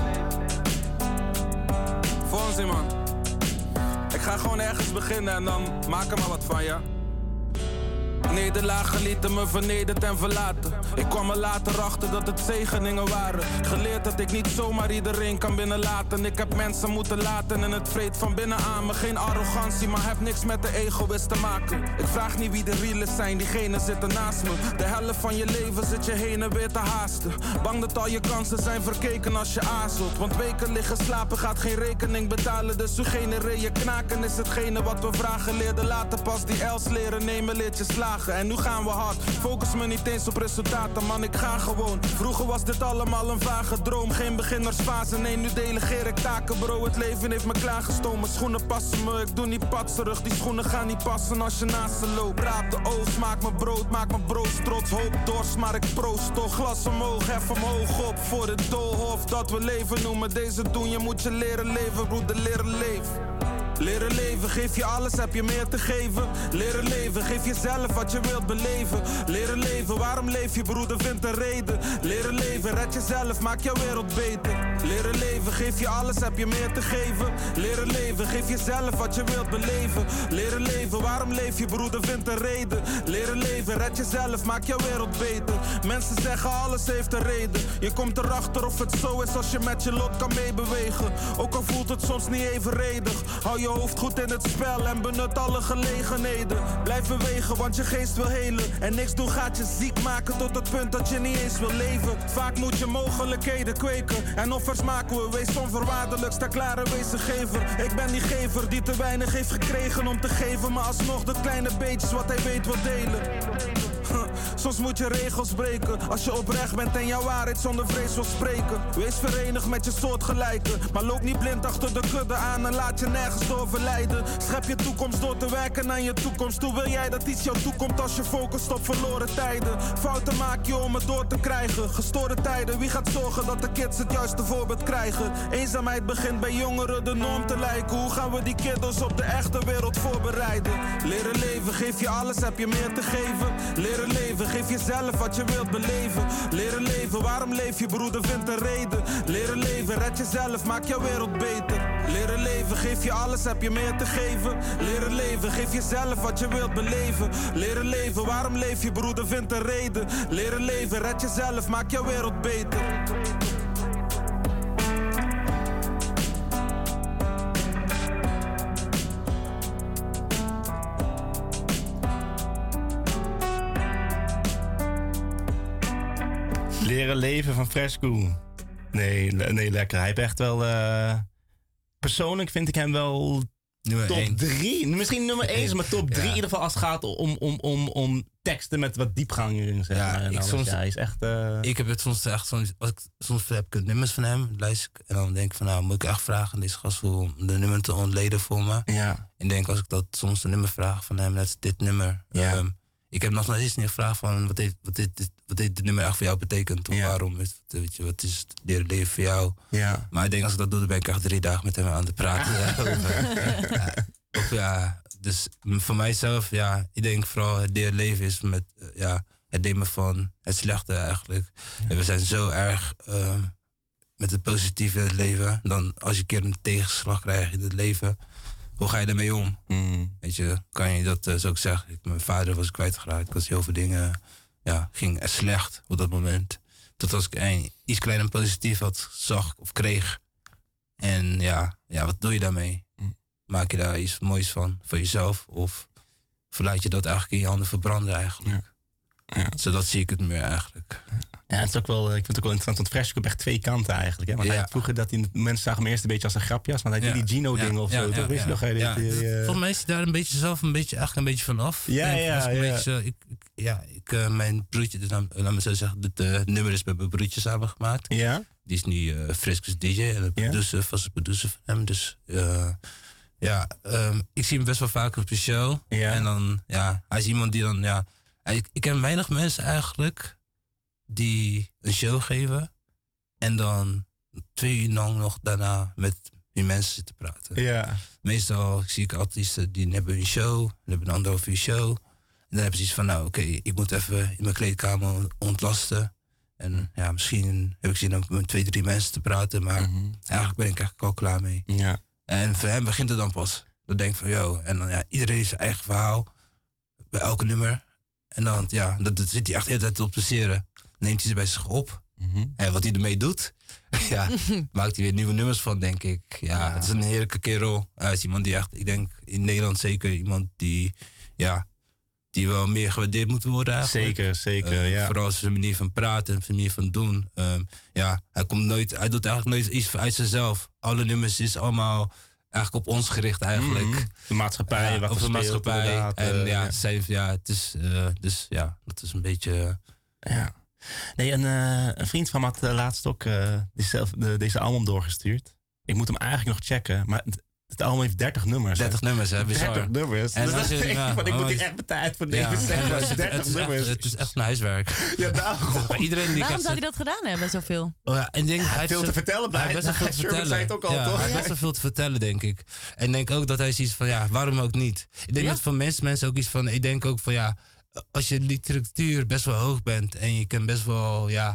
S7: Fonzie, man. Ik ga gewoon ergens beginnen en dan maak er maar wat van, ja. Nederlagen lieten me vernederd en verlaten. Ik kwam er later achter dat het zegeningen waren. Geleerd dat ik niet zomaar iedereen kan binnenlaten. Ik heb mensen moeten laten en het vreet van binnen aan me. Geen arrogantie, maar heb niks met de egoïst te maken. Ik vraag niet wie de reales zijn, diegenen zitten naast me. De helft van je leven zit je heen en weer te haasten. Bang dat al je kansen zijn verkeken als je aarzelt. Want weken liggen slapen gaat geen rekening betalen. Dus u genereer je knaken is hetgene wat we vragen. Leerde later pas die Els leren nemen, leert je slagen. En nu gaan we hard, focus me niet eens op resultaten, man, ik ga gewoon. Vroeger was dit allemaal een vage droom, geen beginnersfase. Nee, nu delegeer ik taken, bro, het leven heeft me klaargestoomd. Mijn schoenen passen me, ik doe niet patserig. Die schoenen gaan niet passen als je naast ze loopt. Raap de oogst, maak me brood, maak me brood trots. Hoop dorst, maar ik proost toch. Glas omhoog, hef omhoog op voor het doolhof dat we leven noemen. Deze doen, je moet je leren leven, broeder, leren leven. Leren leven, geef je alles, heb je meer te geven. Leren leven, geef jezelf wat je wilt beleven. Leren leven, waarom leef je broeder, vind een reden. Leren leven, red jezelf, maak jouw wereld beter. Leren leven, geef je alles, heb je meer te geven. Leren leven, geef jezelf wat je wilt beleven. Leren leven, waarom leef je broeder, vind een reden. Leren leven, red jezelf, maak jouw wereld beter. Mensen zeggen alles heeft een reden. Je komt erachter of het zo is als je met je lot kan meebewegen. Ook al voelt het soms niet evenredig. Hou je hoofd goed in het spel en benut alle gelegenheden. Blijf bewegen, want je geest wil helen. En niks doen gaat je ziek maken tot het punt dat je niet eens wil leven. Vaak moet je mogelijkheden kweken. En offers maken we, wees onvoorwaardelijk, sta klaar en wees een gever. Ik ben die gever die te weinig heeft gekregen om te geven, maar alsnog de kleine beetjes wat hij weet wil delen. Soms moet je regels breken. Als je oprecht bent en jouw waarheid zonder vrees wil spreken. Wees verenigd met je soortgelijken. Maar loop niet blind achter de kudde aan en laat je nergens door verleiden. Schep je toekomst door te werken aan je toekomst. Hoe wil jij dat iets jou toekomt als je focust op verloren tijden? Fouten maak je om het door te krijgen. Gestoorde tijden, wie gaat zorgen dat de kids het juiste voorbeeld krijgen? Eenzaamheid begint bij jongeren de norm te lijken. Hoe gaan we die kiddos op de echte wereld voorbereiden? Leren leven, geef je alles, heb je meer te geven. Leren leven, geef jezelf wat je wilt beleven. Leren leven, waarom leef je broeder, vind een reden. Leren leven, red jezelf, maak jouw wereld beter. Leren leven, geef je alles, heb je meer te geven. Leren leven, geef jezelf wat je wilt beleven. Leren leven, waarom leef je broeder, vind een reden. Leren leven, red jezelf, maak jouw wereld beter.
S4: Leren leven van Fresco. Nee, nee, lekker. Hij heeft echt wel... Uh, persoonlijk vind ik hem wel
S5: nummer
S4: top
S5: één.
S4: drie. Misschien nummer één, maar top drie
S5: Ja.
S4: in ieder geval als het gaat om, om, om, om teksten met wat diepgang in. Zeg
S5: Ja,
S4: maar, en
S5: ik
S4: alles.
S5: soms-
S4: ja, hij is echt... Uh,
S5: Ik heb het soms echt soms, als ik, soms heb ik nummers van hem, luister ik, en dan denk ik van nou, moet ik echt vragen aan deze gast om de nummer te ontleden voor me.
S4: ja.
S5: Ik denk als ik dat soms een nummer vraag van hem, dat is dit nummer.
S4: Ja.
S5: Ehm, ik heb nog steeds niet gevraagd van wat heeft, wat heeft, dit- wat heeft dit nummer echt voor jou betekend? Of
S4: Ja.
S5: waarom? Weet weet je, wat is het leren leven voor jou?
S4: Ja.
S5: Maar ik denk als ik dat doe, dan ben ik echt drie dagen met hem aan het praten. Ja, over, ja, of ja, dus voor mijzelf, ja, ik denk vooral het leren leven is met eh, ja, het nemen van het slechte eigenlijk. En we zijn zo erg eh, met het positieve in het leven. Dan als je een keer een tegenslag krijgt in het leven, hoe ga je daarmee om?
S4: Mm.
S5: Weet je, kan je dat uh, zo ook zeggen? Ik, mijn vader was kwijtgeraakt. Ik was heel veel dingen, ja, ging er slecht op dat moment. Tot als ik een, iets klein en positief had, zag of kreeg. En ja, ja, wat doe je daarmee?
S4: Mm.
S5: Maak je daar iets moois van, voor jezelf? Of verlaat je dat eigenlijk in je handen verbranden eigenlijk?
S4: Ja. Ja.
S5: Zo dat zie ik het meer eigenlijk.
S4: Ja, het is ook wel, ik vind het ook wel interessant, want Fresco heeft echt twee kanten eigenlijk. Hè? Want
S5: Ja.
S4: hij had vroeger dat hij, mensen zagen hem eerst een beetje als een grapje, want hij deed
S5: Ja.
S4: die Gino-dingen
S5: Ja,
S4: of
S5: ja,
S4: zo.
S5: ja,
S4: toch? Weet je
S5: ja.
S4: nog? Hij deed
S5: Ja.
S4: die, uh,
S5: Volgens mij is hij daar een beetje zelf een beetje, eigenlijk een beetje vanaf.
S4: Ja,
S5: En
S4: ja,
S5: was een
S4: ja.
S5: beetje zo, ik, ik, ja, ik, uh, mijn broertje, dus, laat, laat me zo zeggen, het uh, nummer is met mijn broertje samen gemaakt.
S4: ja?
S5: Die is nu uh, Fresco's D J en de producer, vaste producer van hem. Dus uh, ja, um, ik zie hem best wel vaak op de show.
S4: Ja.
S5: En dan, ja, hij is iemand die dan, ja... Ik, ik ken weinig mensen eigenlijk die een show geven en dan twee uur lang nog daarna met die mensen zitten praten.
S4: Ja.
S5: Meestal zie ik artiesten die hebben een show, die hebben een anderhalf uur show. En dan hebben ze iets van, nou oké, okay, ik moet even in mijn kleedkamer ontlasten. En ja, misschien heb ik zin om met twee, drie mensen te praten, maar
S4: Mm-hmm.
S5: eigenlijk ben ik eigenlijk al klaar mee.
S4: Ja.
S5: En voor hem begint het dan pas. Dan denk ik van, yo, en dan ja, iedereen heeft zijn eigen verhaal bij elke nummer. En dan, ja, dat, dat zit hij echt de hele tijd te obsesseren. Neemt hij ze bij zich op.
S4: Mm-hmm.
S5: En wat hij ermee doet, ja, maakt hij weer nieuwe nummers van, denk ik. Ja,
S4: Ja.
S5: het is een heerlijke kerel. Hij is iemand die echt, ik denk in Nederland zeker iemand die, ja, die wel meer gewaardeerd moet worden eigenlijk.
S4: Zeker, zeker,
S5: Uh,
S4: ja.
S5: Vooral zijn manier van praten en zijn manier van doen. Um, ja, hij komt nooit, hij doet eigenlijk nooit iets uit zichzelf. Alle nummers is allemaal eigenlijk op ons gericht eigenlijk.
S4: Mm-hmm. De maatschappij,
S5: Ja,
S4: wat
S5: op
S4: er
S5: de
S4: speelt,
S5: maatschappij.
S4: inderdaad,
S5: En
S4: uh,
S5: ja,
S4: ja.
S5: zij, ja, het is, uh, dus ja, dat is een beetje...
S4: Ja. Nee, een, uh, een vriend van me had uh, laatst ook uh, deze, de, deze album doorgestuurd. Ik moet hem eigenlijk nog checken, maar het, het album heeft dertig nummers.
S5: dertig nummers, hè? Bizar.
S4: dertig nummers.
S5: En
S4: Dus
S5: als
S4: dat
S5: je-
S4: denk ik
S5: ja,
S4: van, ik moet
S5: maar-
S4: hier echt mijn tijd voor
S5: Ja,
S4: nemen. Zeg,
S5: het,
S4: maar
S5: is- het,
S4: dertig
S5: het is echt,
S4: nummers.
S5: het is echt een huiswerk.
S4: Ja, daarom.
S5: Maar iedereen die
S3: Waarom
S5: krijgt
S3: zou hij dat gedaan hebben, zoveel?
S5: Oh ja, en denk, hij heeft
S4: veel
S5: zo-
S4: te vertellen bij-
S5: Hij heeft best wel veel te
S4: Sherman
S5: vertellen.
S4: zei het ook al,
S5: ja,
S4: toch?
S5: Hij heeft best wel veel te vertellen, denk ik. En ik denk ook dat hij zoiets van, ja, waarom ook niet? Ik denk
S3: Ja.
S5: dat voor mensen, mensen ook iets van, ik denk ook van, ja, als je literatuur best wel hoog bent en je kan best wel, ja,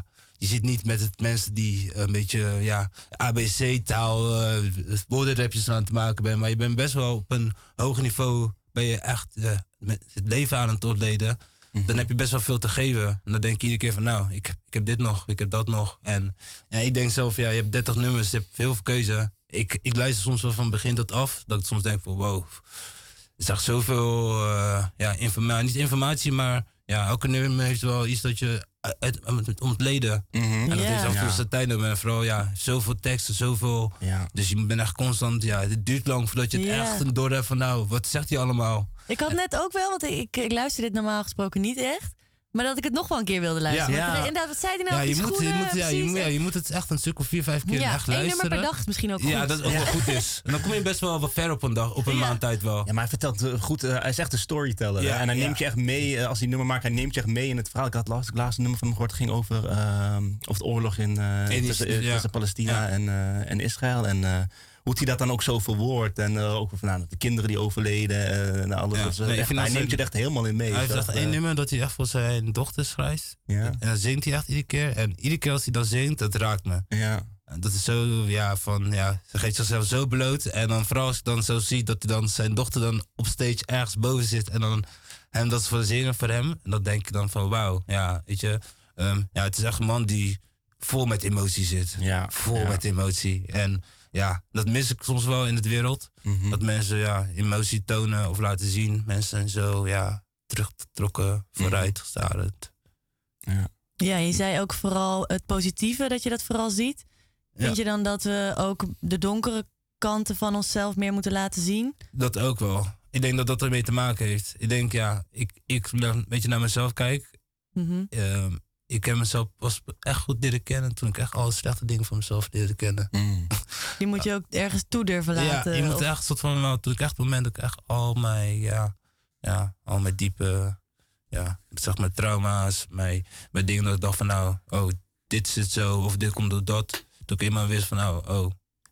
S5: je zit niet met het mensen die een beetje ja, A B C-taal, uh, woordenrapjes aan het maken bent. Maar je bent best wel op een hoog niveau, ben je echt uh, met het leven aan het ontleden. Mm-hmm. Dan heb je best wel veel te geven. En dan denk je iedere keer van nou, ik, ik heb dit nog, ik heb dat nog. En ja, ik denk zelf, ja, je hebt dertig nummers, je hebt heel veel keuze. Ik, ik luister soms wel van begin tot af, dat ik soms denk van wow, er is echt zoveel uh, ja, informatie, niet informatie, maar ja, elke nummer heeft wel iets dat je uit, uit, ontleden. Mm-hmm. En dat yeah. is af en toe tijd nummer. En vooral ja, zoveel teksten, zoveel. Ja. Dus je bent echt constant, ja, het duurt lang voordat je het yeah. echt door hebt van nou, wat zegt hij allemaal?
S3: Ik had net ook wel, want ik, ik luister dit normaal gesproken niet echt. Maar dat ik het nog wel een keer wilde luisteren. Ja. Ja. Inderdaad, wat zei hij nou?
S5: Ja, je, moet,
S3: schoenen,
S5: je, moet, ja, je, moet, ja, je moet het echt een stuk of vier, vijf keer ja, echt luisteren.
S3: Één nummer per dag is misschien ook goed.
S5: Ja, dat ook ja. wel goed is. En dan kom je best wel wat ver op een dag, op een ja. maand tijd wel.
S4: Ja, maar hij vertelt uh, goed, uh, hij is echt een storyteller. Ja, en hij ja. neemt je echt mee, uh, als hij nummer maakt, hij neemt je echt mee in het verhaal. Ik had het laatste nummer van hem gehoord, ging over, uh, over de oorlog in, uh, tussen, uh, ja. tussen Palestina ja. en, uh, en Israël. En uh, hoe hij dat dan ook zo verwoordt. En uh, ook van nou, de kinderen die overleden. Uh, nou, alles ja. dus, uh, nee, echt, hij neemt je er echt helemaal in mee.
S5: Hij heeft echt
S4: uh,
S5: één nummer dat hij echt voor zijn dochter schrijft. Ja. En dan zingt hij echt iedere keer. En iedere keer als hij dan zingt, dat raakt me.
S4: Ja.
S5: En dat is zo, ja, van, ja, ze geeft zichzelf zo bloot. En dan vooral als ik dan zo zie dat hij dan zijn dochter dan op stage ergens boven zit. En dan hem dat is voor zingen voor hem. En dan denk ik dan van, wauw, ja, weet je. Um, ja, het is echt een man die vol met emotie zit. Ja. Vol ja. met emotie. En ja, dat mis ik soms wel in de wereld. Mm-hmm. Dat mensen ja, emotie tonen of laten zien. Mensen zijn zo ja, teruggetrokken, vooruit gestarend.
S3: Ja. ja, je zei ook vooral het positieve, dat je dat vooral ziet. Vind ja. je dan dat we ook de donkere kanten van onszelf meer moeten laten zien?
S5: Dat ook wel. Ik denk dat dat ermee te maken heeft. Ik denk, ja, ik, ik een beetje naar mezelf kijk. Mm-hmm. Uh, Ik heb mezelf pas echt goed leren kennen toen ik echt alle slechte dingen van mezelf leerde kennen. Mm.
S3: Die moet je ook ergens toe durven laten.
S5: Ja, je moet
S3: of...
S5: echt soort van, nou, toen ik echt op het moment dat ik echt al mijn, ja, ja, al mijn diepe, ja, ik zeg mijn trauma's, mijn, mijn dingen dat ik dacht van nou, oh, dit zit zo of dit komt door dat. Toen ik eenmaal wist van nou, oh,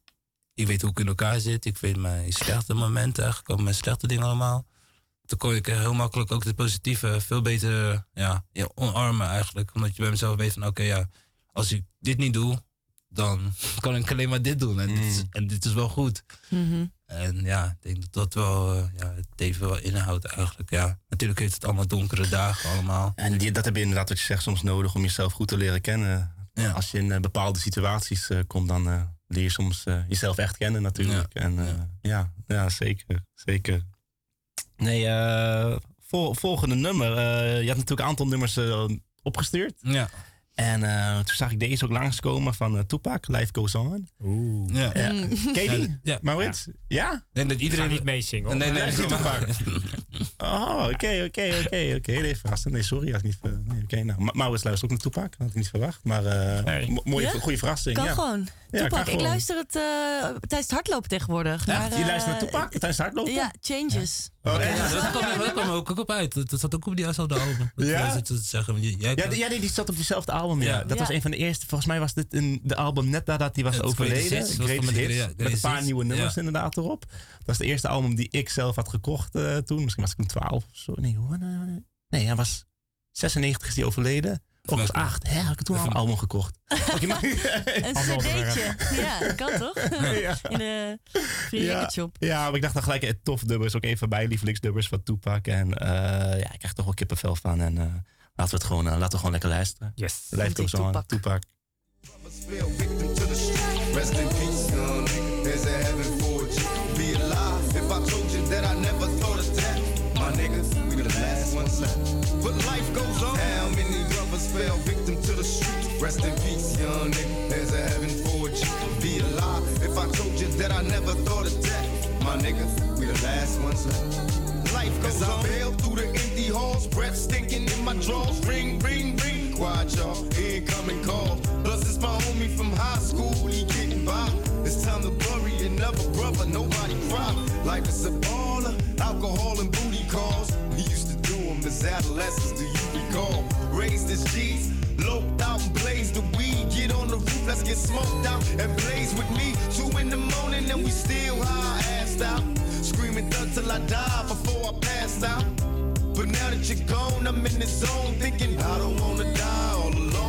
S5: ik weet hoe ik in elkaar zit. Ik weet mijn slechte momenten eigenlijk, ook mijn slechte dingen allemaal. Toen kon ik heel makkelijk ook de positieve veel beter ja, omarmen eigenlijk. Omdat je bij mezelf weet van oké, okay, ja, als ik dit niet doe, dan kan ik alleen maar dit doen. En, mm. dit, is, en dit is wel goed. Mm-hmm. En ja, ik denk dat dat wel uh, ja, het even wel inhoudt eigenlijk. Ja, natuurlijk heeft het allemaal donkere dagen allemaal.
S4: En die, dat heb je inderdaad wat je zegt soms nodig om jezelf goed te leren kennen. Ja. Als je in uh, bepaalde situaties uh, komt, dan uh, leer je soms uh, jezelf echt kennen natuurlijk. Ja. En uh, ja. Ja, ja, zeker, zeker. Nee, uh, vol, volgende nummer. Uh, je had natuurlijk een aantal nummers uh, opgestuurd.
S5: Ja.
S4: En uh, toen zag ik deze ook langskomen van uh, Tupac, Life Goes On.
S5: Oeh. Ja.
S4: Ja. Mm. Ken je die? Ja. Maurits? Ja? ja?
S5: Nee, dat iedereen
S2: niet meezingen.
S5: Nee, nee, nee.
S4: Tupac. Oh, oké, oké, oké, oké. Nee, verrassend. Nee, sorry. Had ik niet, uh, nee, okay, nou, Maurits luistert ook naar Tupac. Dat had ik niet verwacht. Maar uh, nee. mo- mooie, ja? goede verrassing.
S3: Kan
S4: ja.
S3: gewoon. Ja, Tupac, kan ik gewoon. luister het uh, tijdens het hardlopen tegenwoordig.
S4: Ja,
S3: maar,
S4: je luistert naar Tupac tijdens het hardlopen?
S3: Ja, Changes.
S4: Ja. Oh,
S5: ja, ja, dat kwam er kwam ook op uit. Dat zat ook op diezelfde album. Dat
S4: ja?
S5: Te zeggen. Jij
S4: ja, ja, die zat op diezelfde album. Ja. Ja. Dat ja. was een van de eerste. Volgens mij was dit een, de album net nadat hij was het overleden. Greatest Hits. Greatest Hits, ja, met een paar hits. nieuwe nummers ja. inderdaad erop. Dat was de eerste album die ik zelf had gekocht uh, toen. Misschien was ik een twaalf of zo. Nee, hoe, nee, nee, hij was zesennegentig is hij overleden. Of was acht. Hè, had ik toen al een album gekocht. Okay, maar...
S3: een cd'tje. Ja, dat kan toch? Ja. In de free
S4: ja.
S3: shop.
S4: Ja, maar ik dacht dan gelijk, het tof dubbers. Ook een van mijn lievelingsdubbers van Tupac. En uh, ja, ik krijg toch wel kippenvel van. En uh, laten we het gewoon, uh, laten we gewoon lekker luisteren.
S2: Yes.
S4: Blijft ook zo aan. Tupac. Rest in peace, young nigga. There's a heaven for you. Be alive if I told you that I never thought of that. My niggas, we the last ones left. But life goes on. How many brothers fell victim to the streets? Rest in peace, young nigga. There's a heaven for you. Be alive if I told you that I never thought of that. My niggas, we the last ones left. Life goes on. I bail through the empty halls, breath stinking in my drawers. Ring, ring, ring. Quiet, y'all. Incoming call. Plus, it's my homie from high school. He getting by. It's time to bury another brother. Nobody cry. Life is a baller. Alcohol and booty calls. We used to do them as adolescents. Do you recall? Raised as G's. Loped out and blazed the weed. Get on the roof. Let's get smoked out and blaze with me. Two in the morning and we still high assed out. Screaming thug till I die before I pass out. But now that you're gone, I'm in the zone thinking I don't wanna die all alone.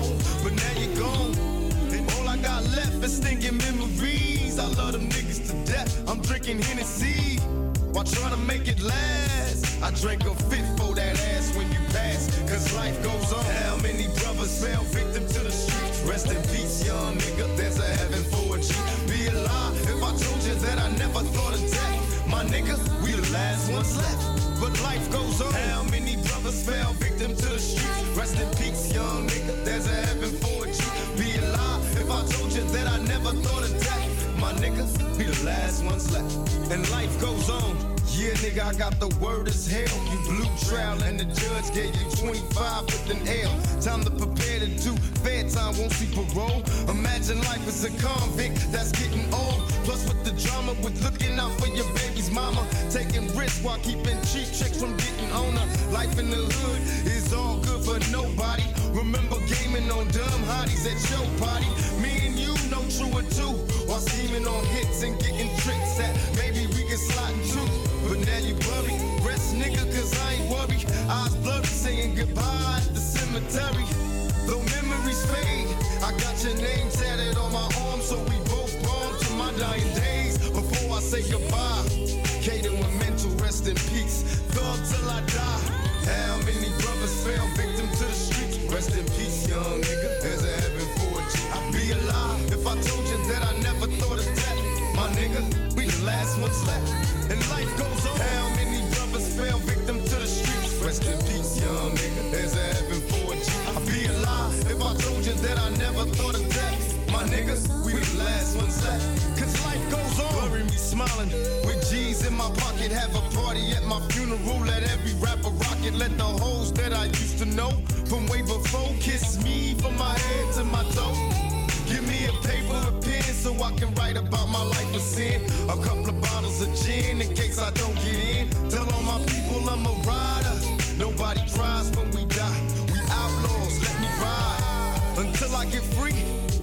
S8: but now you're gone. And all I got left is stinking memories. I love them niggas to death. I'm drinking Hennessy while trying to make it last. I drank a fifth for that ass when you pass, cause life goes on. How many brothers fell victim to the streets? Rest in peace, young nigga, there's a heaven for a G. Be a lie if I told you that I never thought of death. My nigga, we the last ones left, but life goes on. How many brothers fell victim to the streets? Rest in peace, young nigga, there's a heaven for a G. Be a lie if I told you that I never thought of death. My nigga, we the last ones left, and life goes on. Yeah, nigga, I got the word as hell. You blew trial and the judge gave you twenty-five with an L. Time to prepare to do fair time, won't see parole. Imagine life as a convict that's getting old. Plus with the drama, with looking out for your baby's mama. Taking risks while keeping cheap checks from getting on her. Life in the hood is all good for nobody. Remember gaming on dumb hotties at your party. Me and you know true or two. While scheming on hits and getting tricks that maybe we can slide too. But now you worry, rest nigga, cause I ain't worried. Eyes blurry, saying goodbye at the cemetery. Though memories fade, I got your name tatted on my arm, so we both born to my dying days. Before I say goodbye, Kaden with mental rest in peace. Thug till I die. How many brothers fell victim to the streets? Rest in peace, young nigga, there's a heaven for a G. I'd be a lie if I told you that I never thought of death. My nigga, we the last ones left, and life goes on. How many brothers fell victim to the streets? Rest in peace, young nigga, there's a heaven for a G. I'd be a lie if I told you that I never thought of death. My niggas, we the last ones left, cause life goes on. Bury me smiling, with G's in my pocket. Have a party at my funeral, let every rapper rock it. Let the hoes that I used to know from way before kiss me from my head to my toe. Give me a paper, a pen, so I can write about my life of sin. A couple of bottles of gin in case I don't get in. Tell all my people I'm a rider. Nobody cries when we die. We outlaws, let me ride until I get free.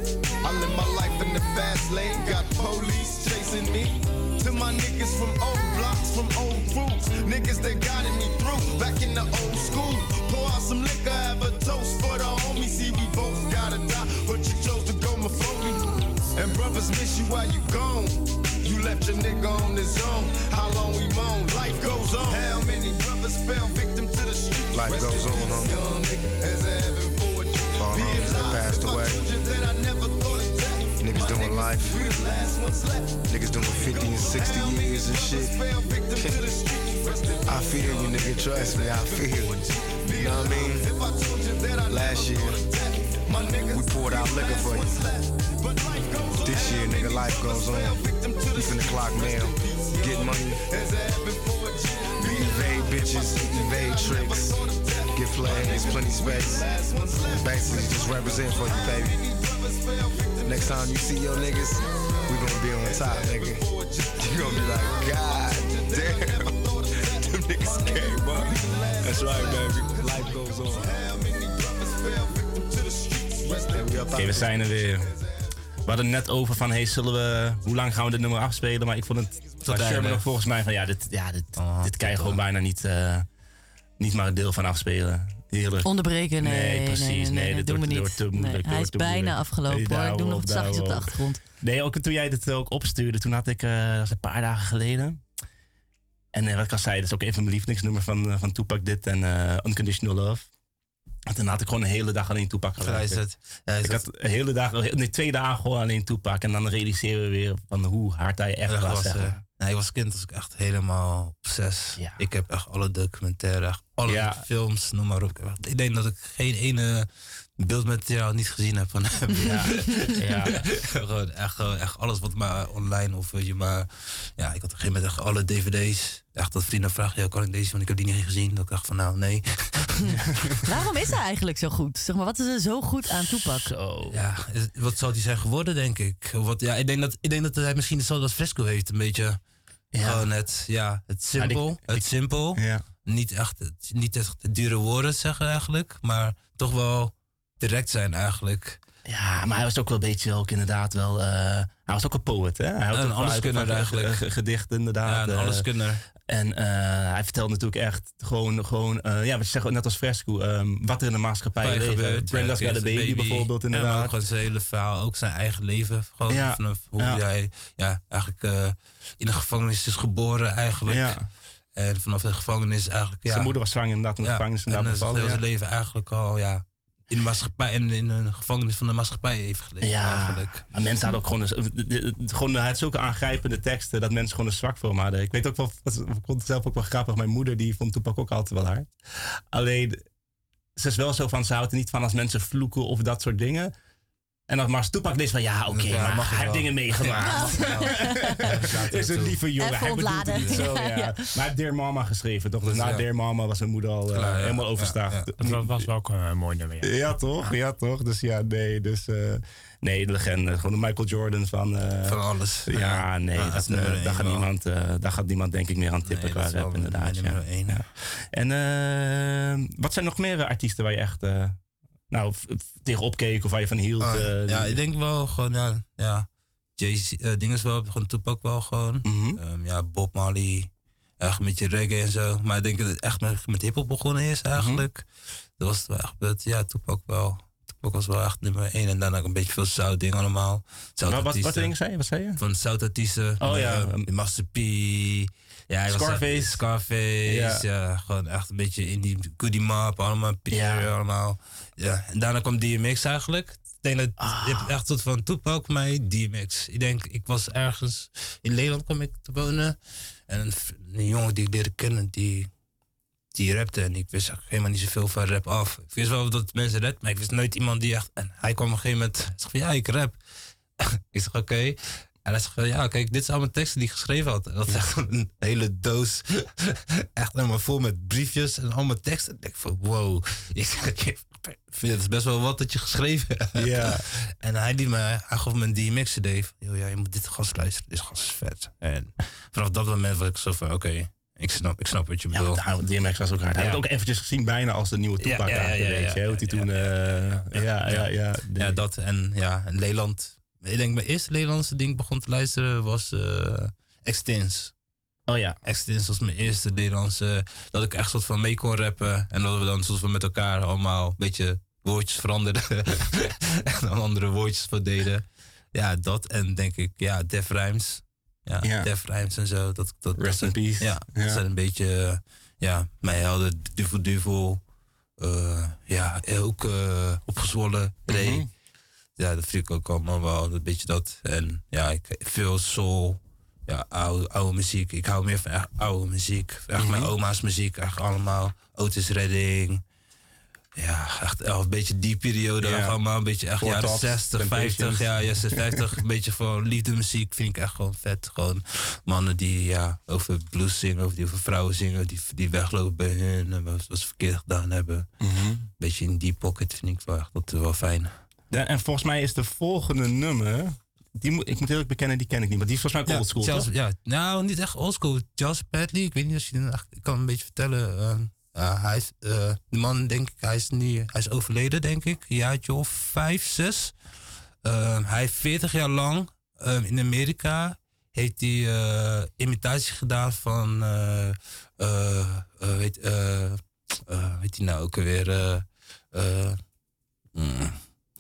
S8: I live my life in the fast lane, got police chasing me. To my niggas from old blocks, from old crews, niggas that guided me through back in the old school. Pour out some liquor, have a toast for the homies. See, we both gotta die, but you chose to go before me. And brothers miss you while you gone. You left your nigga on his own. How long we moan? Life goes on. How many brothers fell victim to the streets?
S9: Life
S8: Rest
S9: goes
S8: in
S9: on,
S8: peace,
S9: huh?
S8: young nigga, as a heaven for a G.
S9: All
S8: Be
S9: homies that
S8: alive
S9: passed
S8: if I
S9: away.
S8: told you that I never thought of death.
S9: Niggas
S8: My
S9: doing
S8: niggas,
S9: life.
S8: we the last ones left.
S9: Niggas doing fifty and sixty years and shit. I feel you, nigga. Trust me, I feel you. You know what I mean? Last year, we poured out liquor for you. This year, nigga, life goes on. We finna clock mail, get money, evade bitches, evade tricks, get flags, plenty space. Basically, just represent for you, baby. Next time you see your niggas, we gonna be on top, nigga. You gonna be like, God damn, them niggas came up. That's right, baby. Life goes on.
S4: Oké, okay, we zijn er weer. We hadden het net over van, hey, zullen we, hoe lang gaan we dit nummer afspelen? Maar ik vond het, tot Sherman nog volgens mij van, ja, dit, ja, dit, oh, dit kan je gewoon bijna niet, uh, niet maar een deel van afspelen. Heerlijk.
S3: Onderbreken, nee.
S4: Nee, precies. Nee, nee, nee, nee,
S3: dat doen we niet.
S4: Wordt te moeilijk,
S3: nee, hij is bijna moeilijk. afgelopen, hoor. Ik doe nog wat zachtjes op de achtergrond.
S4: Nee, ook toen jij dit ook opstuurde, toen had ik, uh, dat was een paar dagen geleden. En uh, wat ik al zei, dat is ook even mijn lievelingsnummer van, uh, van Tupac dit en uh, Unconditional Love. En toen had ik gewoon een hele dag alleen Tupac geluisterd. Ja, ik had een hele dag, nee, twee dagen gewoon alleen Tupac. En dan realiseren we weer van hoe hard hij echt ja, was. was uh,
S5: nee, ik was kind, was ik echt helemaal obsess. Ja. Ik heb echt alle documentaires, alle ja. films, noem maar op. Ik denk dat ik geen ene beeldmateriaal niet gezien heb van hem. Ja, ja. gewoon, echt, gewoon, echt alles wat maar online of weet je, maar ja, ik had op een gegeven moment echt alle D V D's. Echt dat vrienden vragen, ja, kan ik deze, want ik heb die niet gezien. Dat ik dacht van nou, nee.
S3: Waarom is hij eigenlijk zo goed? Zeg maar, wat is er zo goed aan Tupac?
S5: Zo. Ja, wat zou hij zijn geworden, denk ik? Wat, ja, ik denk dat, ik denk dat hij misschien hetzelfde als Fresco heeft, een beetje. Ja. Gewoon het, ja, het simpel, ja, die, het simpel. Ja. Niet echt, niet echt dure woorden zeggen eigenlijk, maar toch wel direct zijn eigenlijk.
S4: Ja, maar hij was ook wel een beetje ook inderdaad wel. Uh, hij was ook een poet, hè? Hij had
S5: een alleskunner eigenlijk.
S4: Gedichten, inderdaad.
S5: Ja, een alleskunner.
S4: En uh, hij vertelt natuurlijk echt gewoon, gewoon uh, ja, wat je zegt net als Fresco, um, wat er in de maatschappij
S5: Bij
S4: gebeurt.
S5: gebeurt.
S4: Brenda's
S5: Ja,
S4: Got a Baby,
S5: baby
S4: bijvoorbeeld,
S5: En
S4: inderdaad.
S5: ook gewoon zijn hele verhaal, ook zijn eigen leven. Gewoon
S4: Ja.
S5: vanaf hoe
S4: Ja.
S5: hij ja, eigenlijk uh, in de gevangenis is geboren eigenlijk.
S4: Ja.
S5: En vanaf de gevangenis eigenlijk... Ja,
S4: Zijn moeder was zwanger inderdaad in de
S5: ja,
S4: gevangenis
S5: en
S4: inderdaad
S5: uh, zijn
S4: bevallen.
S5: hele
S4: Ja.
S5: leven eigenlijk al ja, in de maatschappij en in een gevangenis van de maatschappij heeft geleefd
S4: Ja,
S5: eigenlijk.
S4: maar mensen hadden ook gewoon, een, de- de- de- gewoon hij had zulke aangrijpende teksten dat mensen gewoon een zwak voor hem hadden. Ik weet ook wel, ik vond het zelf ook wel grappig. Mijn moeder die vond Tupac ook altijd wel hard. Alleen, ze is wel zo van, ze houdt er niet van als mensen vloeken of dat soort dingen. En dan maar als Tupac leest van, ja oké,
S5: Ja,
S4: maar
S5: mag
S4: hij
S5: het
S4: heeft
S5: wel.
S4: dingen meegemaakt. Is een lieve jongen,
S3: Even
S4: hij bedoelt het
S3: ontladen.
S4: niet zo, ja.
S3: Ja.
S4: Maar hij heeft Dear Mama geschreven, toch? Dus
S5: Dus
S4: na
S5: ja.
S4: Dear Mama was zijn moeder al uh,
S5: Klaar, ja.
S4: helemaal
S5: Ja,
S4: overstaag.
S5: ja.
S2: Het wa- was wel ook een mooi nummer. Ja.
S4: Ja, toch? Ja, toch? Dus ja, nee. Dus, uh, nee, de legende. Gewoon de Michael Jordan van... Uh,
S5: Van alles.
S4: ja, nee.
S5: Ja,
S4: dat,
S5: dat is
S4: uh,
S5: nummer
S4: daar,
S5: één
S4: gaat
S5: wel.
S4: niemand, uh, daar gaat niemand denk ik meer aan tippen
S5: Nee,
S4: qua
S5: dat is
S4: rap
S5: wel
S4: inderdaad.
S5: mijn
S4: Ja.
S5: nummer één.
S4: Ja. En uh, wat zijn nog meer artiesten waar je echt... Uh, nou, v- v- tegenop keek of waar je van hield?
S5: Oh,
S4: uh,
S5: ja, ik denk wel gewoon, ja, ja Jay-Z, uh, ding is wel, gewoon Tupac wel gewoon.
S4: Mhm.
S5: Um, ja, Bob Marley, echt met je reggae en zo. Maar ik denk dat het echt met, met hiphop begonnen is eigenlijk. Dat was het wel echt, dat, ja, Tupac wel. Tupac was wel echt nummer één en daarna ook een beetje veel zout ding allemaal.
S4: wat, wat, wat
S5: Zoutartiesten.
S4: dingen zei je? Wat zei je?
S5: Van zoutartiesten.
S4: Oh,
S5: uh,
S4: ja.
S5: Master P. Ja, hij was
S4: Scarface.
S5: echt- Scarface.
S4: Ja.
S5: Ja. gewoon echt een beetje in die Goodie Map, allemaal Pierre,
S4: Ja.
S5: allemaal. Ja, en daarna kwam D M X eigenlijk. Ik denk dat
S4: Ah.
S5: je hebt echt tot van Tupac, mij, D M X. Ik denk, ik was ergens in Nederland kwam ik te wonen. En een, v- een jongen die ik leerde kennen, die, die rapte. En ik wist eigenlijk helemaal niet zoveel van rap af. Ik wist wel dat mensen rap, maar ik wist nooit iemand die echt... En hij kwam op een gegeven moment, hij zegt van ja, ik rap. Ik zeg oké. En hij zegt van ja, kijk, dit zijn allemaal teksten die ik geschreven had. En dat is echt een hele doos. Echt helemaal vol met briefjes en allemaal teksten. En ik denk van wow. Ik zeg, ik vind het best wel wat dat je geschreven hebt.
S4: Ja.
S5: En hij, liet me, hij gaf me een D M X C D. Van, joh, ja, je moet dit gast luisteren. Dit gast is vet. En vanaf dat moment was ik zo van oké, ik, snap, ik snap wat je
S4: Ja,
S5: bedoelt.
S4: want D M X was ook hard. Hij
S5: Ja.
S4: had ook eventjes gezien bijna als de nieuwe Tupac.
S5: Ja, ja, ja, ja,
S4: weet je,
S5: ja,
S4: hoe hij
S5: ja,
S4: toen...
S5: ja,
S4: uh, ja, ja, ja. nee.
S5: Ja, dat en ja, en Nederland. Ik denk mijn eerste Nederlandse ding begon te luisteren was uh, Extins.
S4: Oh ja.
S5: Extins was mijn eerste Nederlandse. Dat ik echt soort van mee kon rappen. En dat we dan soort van met elkaar allemaal een beetje woordjes veranderden. En dan andere woordjes voor deden. Ja, dat en denk ik, ja, Def Rhymes. Ja,
S4: Ja.
S5: Def Rhymes en zo. Dat, dat,
S4: Rest in
S5: dat,
S4: peace.
S5: Ja,
S4: Ja.
S5: dat zijn een beetje, uh, ja, mijn helden. Duvel Duvel. Uh, ja, ook uh, opgezwollen. Ray.
S4: Mhm.
S5: Ja, dat vind ik ook allemaal wel een beetje dat. En ja, ik, veel soul. Ja, oude, oude muziek. Ik hou meer van echt oude muziek. Echt mijn
S4: Mhm.
S5: oma's muziek. Echt allemaal. Otis Redding. Ja, echt wel een beetje die periode.
S4: Ja.
S5: Echt allemaal een beetje echt
S4: Four
S5: jaren
S4: Tops,
S5: zestig,
S4: Temptations.
S5: vijftig. Ja, ja, vijftig. Een beetje van liefdemuziek vind ik echt gewoon vet. Gewoon mannen die ja, over blues zingen. Of die over vrouwen zingen. Die, die weglopen bij hun. En wat, wat ze verkeerd gedaan hebben. Een beetje in die pocket vind ik wel echt dat wel fijn.
S4: Ja, en volgens mij is de volgende nummer... Die moet, ik moet eerlijk bekennen, die ken ik niet. Maar die is volgens mij ook oldschool,
S5: Charles,
S4: toch?
S5: ja, nou, niet echt oldschool. Charles Padley, ik weet niet of je dat echt... Ik kan een beetje vertellen. Uh, uh, hij is, uh, de man, denk ik, hij is, nu, hij is overleden, denk ik. Een jaartje of vijf, zes. Uh, hij heeft veertig jaar lang uh, in Amerika... heeft hij uh, imitatie gedaan van... Uh, uh, uh, weet, uh, uh, weet hij nou ook alweer... Uh, uh, mm,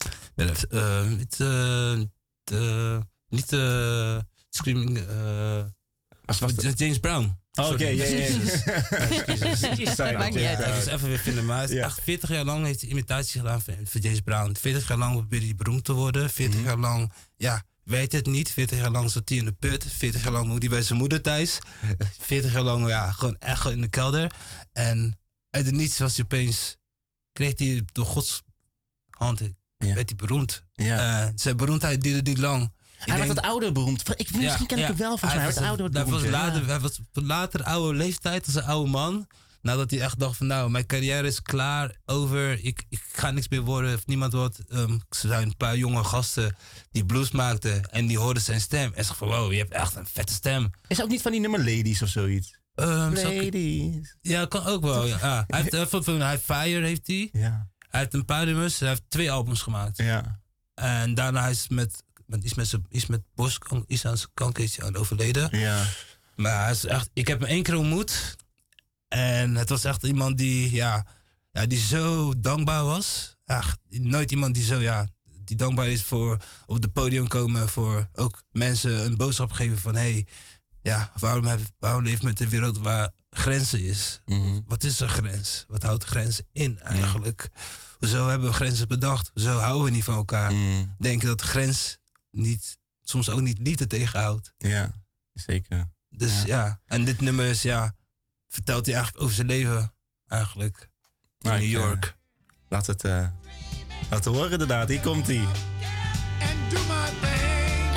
S5: uh, met, uh, de, niet de Screaming... Uh,
S4: was was
S5: James Brown.
S4: Oh, oké, ja, ja, ja.
S5: Excuses.
S3: Dat maakt niet uit.
S5: Ik moest even weer vinden, maar hij is
S4: Ja.
S5: echt veertig jaar lang heeft hij imitatie gedaan van, van James Brown. veertig jaar lang probeerde hij beroemd te worden. veertig jaar lang, ja, weet het niet. veertig jaar lang zat hij in de put. veertig jaar lang moet hij bij zijn moeder thuis. veertig jaar lang, ja, gewoon echt in de kelder. En uit het niets was hij opeens, kreeg hij door Gods hand,
S4: Ja.
S5: werd hij beroemd.
S4: Ja.
S5: Uh, zijn beroemdheid duurde niet lang. Ik
S4: Hij werd
S5: denk-
S4: wat ouder beroemd. Ik, misschien ken ik het wel, volgens mij. Hij werd ouder
S5: hij was,
S4: beroemd.
S5: later,
S4: ja.
S5: hij was op later oude leeftijd als een oude man. Nadat hij echt dacht van nou, mijn carrière is klaar, over. Ik, ik ga niks meer worden of niemand wordt. Um, er zijn een paar jonge gasten die blues maakten en die hoorden zijn stem. En ze van wow, je hebt echt een vette stem.
S4: Is ook niet van die nummer Ladies of zoiets?
S5: Um, zou ik-
S4: Ladies.
S5: ja, kan ook wel. Ja. Ah, hij heeft, uh, van, van, hij heeft Fire heeft hij.
S4: Ja.
S5: Hij heeft een paar nummers. Hij heeft twee albums gemaakt.
S4: Ja.
S5: En daarna is met, met iets met, zijn- iets met borstkanker, iets aan zijn kanker is hij aan het overleden.
S4: Ja.
S5: Maar hij is echt, ik heb hem één keer ontmoet. En het was echt iemand die, ja, ja, die zo dankbaar was. Echt, nooit iemand die zo, ja, die dankbaar is voor op het podium komen. Voor ook mensen een boodschap geven van, hé, hey, ja, waarom, heb, waarom leeft met een wereld waar grenzen is?
S4: Mm-hmm.
S5: Wat is een grens? Wat houdt grenzen in eigenlijk? Mm. Hoezo hebben we grenzen bedacht? Hoezo houden we niet van elkaar?
S4: Mm.
S5: Denken dat de grens niet, soms ook niet liefde tegenhoudt.
S4: Ja, zeker.
S5: Dus ja. ja, en dit nummer is, ja, vertelt hij eigenlijk over zijn leven eigenlijk. In
S4: nou,
S5: New York.
S4: Uh, laat het uh, laten horen inderdaad, hier komt hij.
S8: And do my thing.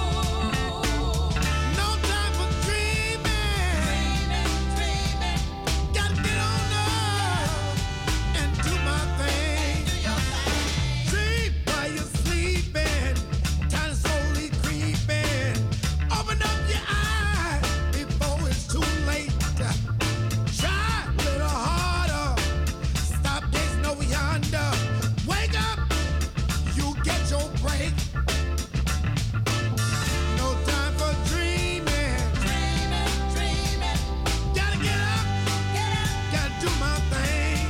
S8: No time for dreaming. Gotta get on up and do my thing. Dream while you're sleeping. Time slowly creeping. Open up your eyes before it's too late. Try a little harder. Stop gazing over yonder. Wake up. You get your break. No time for dreaming. Dreaming, dreaming. Gotta get up. Get up. Gotta do my thing.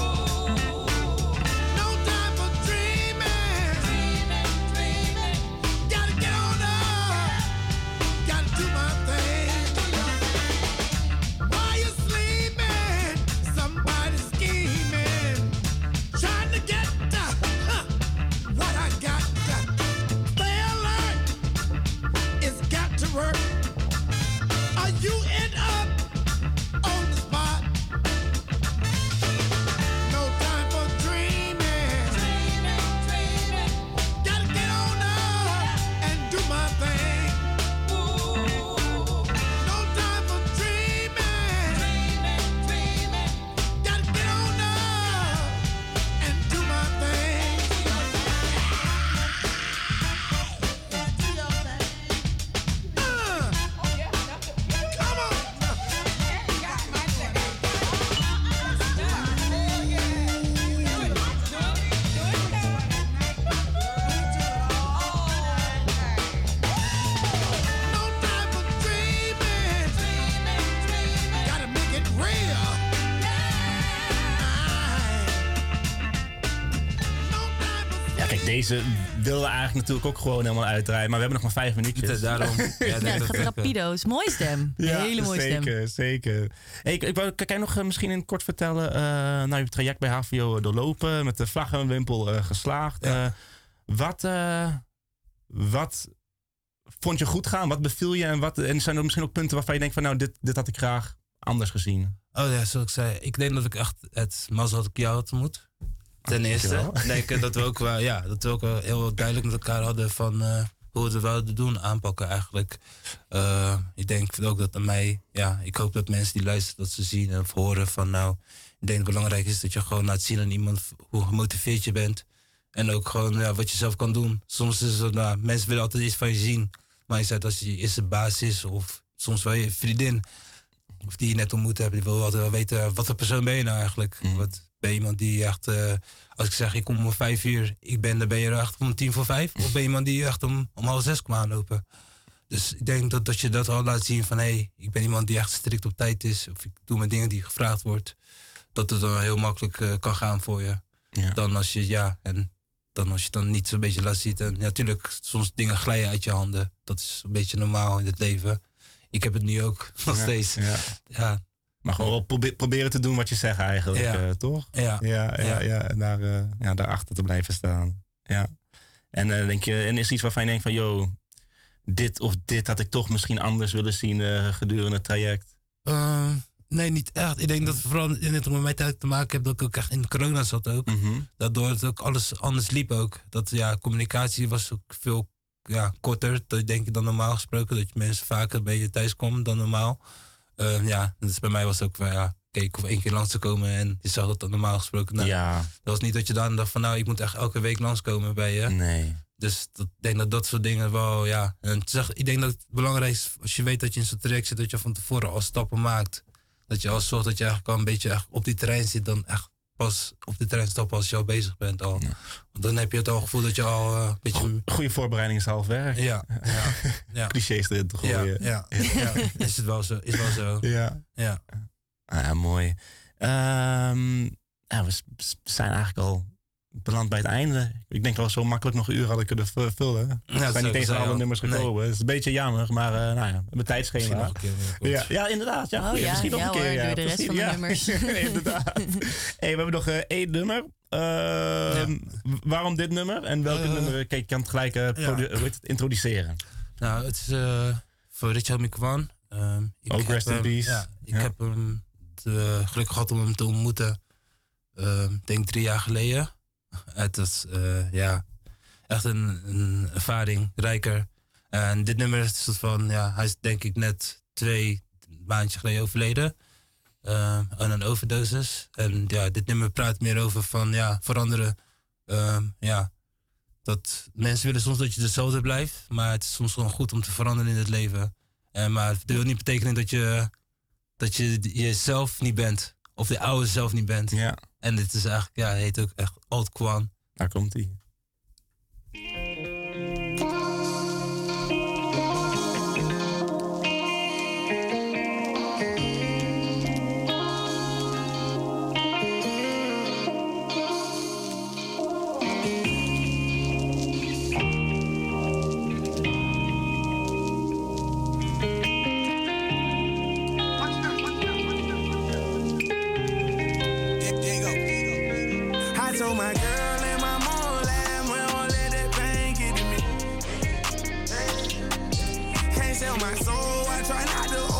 S8: No time for dreaming. Dreaming, dreaming. Gotta get on up. Gotta do my thing. While you're sleeping, somebody's scheming. Trying to get uh, huh, what I got. Stay alert. It's got to work. Or you end up on the spot. No time for dreaming. Dreaming, dreaming. Gotta get on up and do my thing. No time for dreaming. Dreaming, dreaming. Gotta get on up and do my thing. Uh, come on. No time for dreaming. Gotta make it real.
S4: Ja, kijk, deze wilden we eigenlijk natuurlijk ook gewoon helemaal uitdraaien. Maar we hebben nog maar vijf minuutjes.
S5: Daarom. Ja,
S3: Ja,
S5: denk
S3: het
S5: ik
S3: gaat
S5: ook,
S3: rapido's. Mooie stem. Hele mooie
S4: zeker,
S3: stem.
S4: Zeker, hey, ik, ik wou, kan jij nog uh, misschien in het kort vertellen... Uh, nou, je traject bij H V O doorlopen, met de vlag en wimpel uh, geslaagd.
S5: Ja.
S4: Uh, wat, uh, wat vond je goed gaan? Wat beviel je? En, wat, en zijn er misschien ook punten waarvan je denkt van... nou, dit, dit had ik graag anders gezien?
S5: Oh ja, zoals ik zei, ik denk dat ik echt het mazzel dat ik jou had ontmoet. Ten eerste.
S4: Dankjewel.
S5: Ik denk dat we ook wel, ja, dat we ook wel heel duidelijk met elkaar hadden van uh, hoe we het wilden doen, aanpakken eigenlijk. Uh, ik denk ook dat aan mij, ja, ik hoop dat mensen die luisteren, dat ze zien of horen van nou, ik denk dat het belangrijk is dat je gewoon laat zien aan iemand hoe gemotiveerd je bent. En ook gewoon ja, wat je zelf kan doen. Soms is het, nou, mensen willen altijd iets van je zien. Maar je zegt als je eerste baas is of soms wel je vriendin of die je net ontmoet hebt, die wil altijd wel weten wat voor persoon ben je nou eigenlijk.
S4: Mm.
S5: Wat ben je iemand die echt, uh, als ik zeg ik kom om vijf uur, ik ben, dan ben je er echt om tien voor vijf. Of ben je iemand die echt om, om half zes komt aanlopen. Dus ik denk dat, dat je dat al laat zien van hé, hey, ik ben iemand die echt strikt op tijd is. Of ik doe mijn dingen die gevraagd wordt. Dat het dan heel makkelijk uh, kan gaan voor je.
S4: Ja.
S5: Dan als je, ja, en dan als je dan niet zo'n beetje laat zien. En ja, natuurlijk, soms dingen glijden uit je handen. Dat is een beetje normaal in het leven. Ik heb het nu ook nog
S4: Ja,
S5: steeds.
S4: ja.
S5: Ja.
S4: Maar gewoon wel probe- proberen te doen wat je zegt eigenlijk,
S5: Ja.
S4: uh, toch?
S5: Ja.
S4: Ja, ja,
S5: Ja.
S4: ja. En daar, uh, ja, daarachter te blijven staan. Ja. En, uh, denk je, en is er iets waarvan je denkt van, yo, dit of dit had ik toch misschien anders willen zien uh, gedurende het traject?
S5: Uh, nee, niet echt. Ik denk dat het vooral in het met mij tijd te maken heeft dat ik ook echt in corona zat ook.
S4: Mm-hmm.
S5: Daardoor het ook alles anders liep ook. Dat ja, communicatie was ook veel ja, korter. Dat denk ik dan normaal gesproken. Dat je mensen vaker bij je thuis komen dan normaal. Uh, ja, dus bij mij was het ook van ja, kijk, ik hoef één keer langs te komen en je zag dat dan normaal gesproken. Nou,
S4: Ja.
S5: Dat was niet dat je dan dacht van nou, ik moet echt elke week langskomen bij je.
S4: Nee.
S5: Dus dat, ik denk dat dat soort dingen wel, ja. En het is echt, ik denk dat het belangrijk is, als je weet dat je in zo'n traject zit, dat je van tevoren al stappen maakt. Dat je al zorgt dat je eigenlijk al een beetje echt op die terrein zit, dan echt pas op de trein stappen als je al bezig bent. Al. Ja. Dan heb je het al gevoel dat je al uh, een beetje...
S4: Goede voorbereiding is half werk.
S5: Ja. ja, ja.
S4: Clichés erin te gooien.
S5: Ja, ja, ja. ja. Is het wel zo. Is wel zo.
S4: Ja.
S5: Ja.
S4: Ah, mooi. Um, ja, we zijn eigenlijk al beland bij het einde. Ik denk dat we zo makkelijk nog een uur hadden kunnen vullen. We ja, zijn niet tegen alle nummers gekomen. Nee. Het is een beetje jammer, maar uh, nou ja, we hebben tijdschema.
S5: Nog een keer
S4: ja, ja, inderdaad. Ja,
S3: oh, ja,
S4: misschien nog
S3: ja,
S4: een keer.
S3: Hoor,
S4: ja,
S3: doe de rest van de
S4: ja.
S3: nummers.
S4: Inderdaad. Hey, we hebben nog uh, één nummer. Uh, ja. Waarom dit nummer? En welke uh, nummer? Kijk, je kan het gelijk uh, ja. produ- het introduceren.
S5: Nou, het is uh, voor Richard Mikwan. Um,
S4: Ook rest in peace.
S5: Ja, ik
S4: ja.
S5: heb hem de geluk gehad om hem te ontmoeten. Uh, denk drie jaar geleden. Het was uh, ja, echt een, een ervaring, rijker. En dit nummer is een soort van, ja, hij is denk ik net twee maandjes geleden overleden. Uh, aan een overdosis. En ja, dit nummer praat meer over van, ja, veranderen. Uh, ja, dat mensen willen soms dat je hetzelfde blijft. Maar het is soms gewoon goed om te veranderen in het leven. Uh, maar het wil niet betekenen dat je, dat je jezelf niet bent. Of de oude zelf niet bent.
S4: Ja.
S5: En dit is eigenlijk, ja, hij heet ook echt Old Kwan.
S4: Daar komt hij.
S10: My soul, I try not to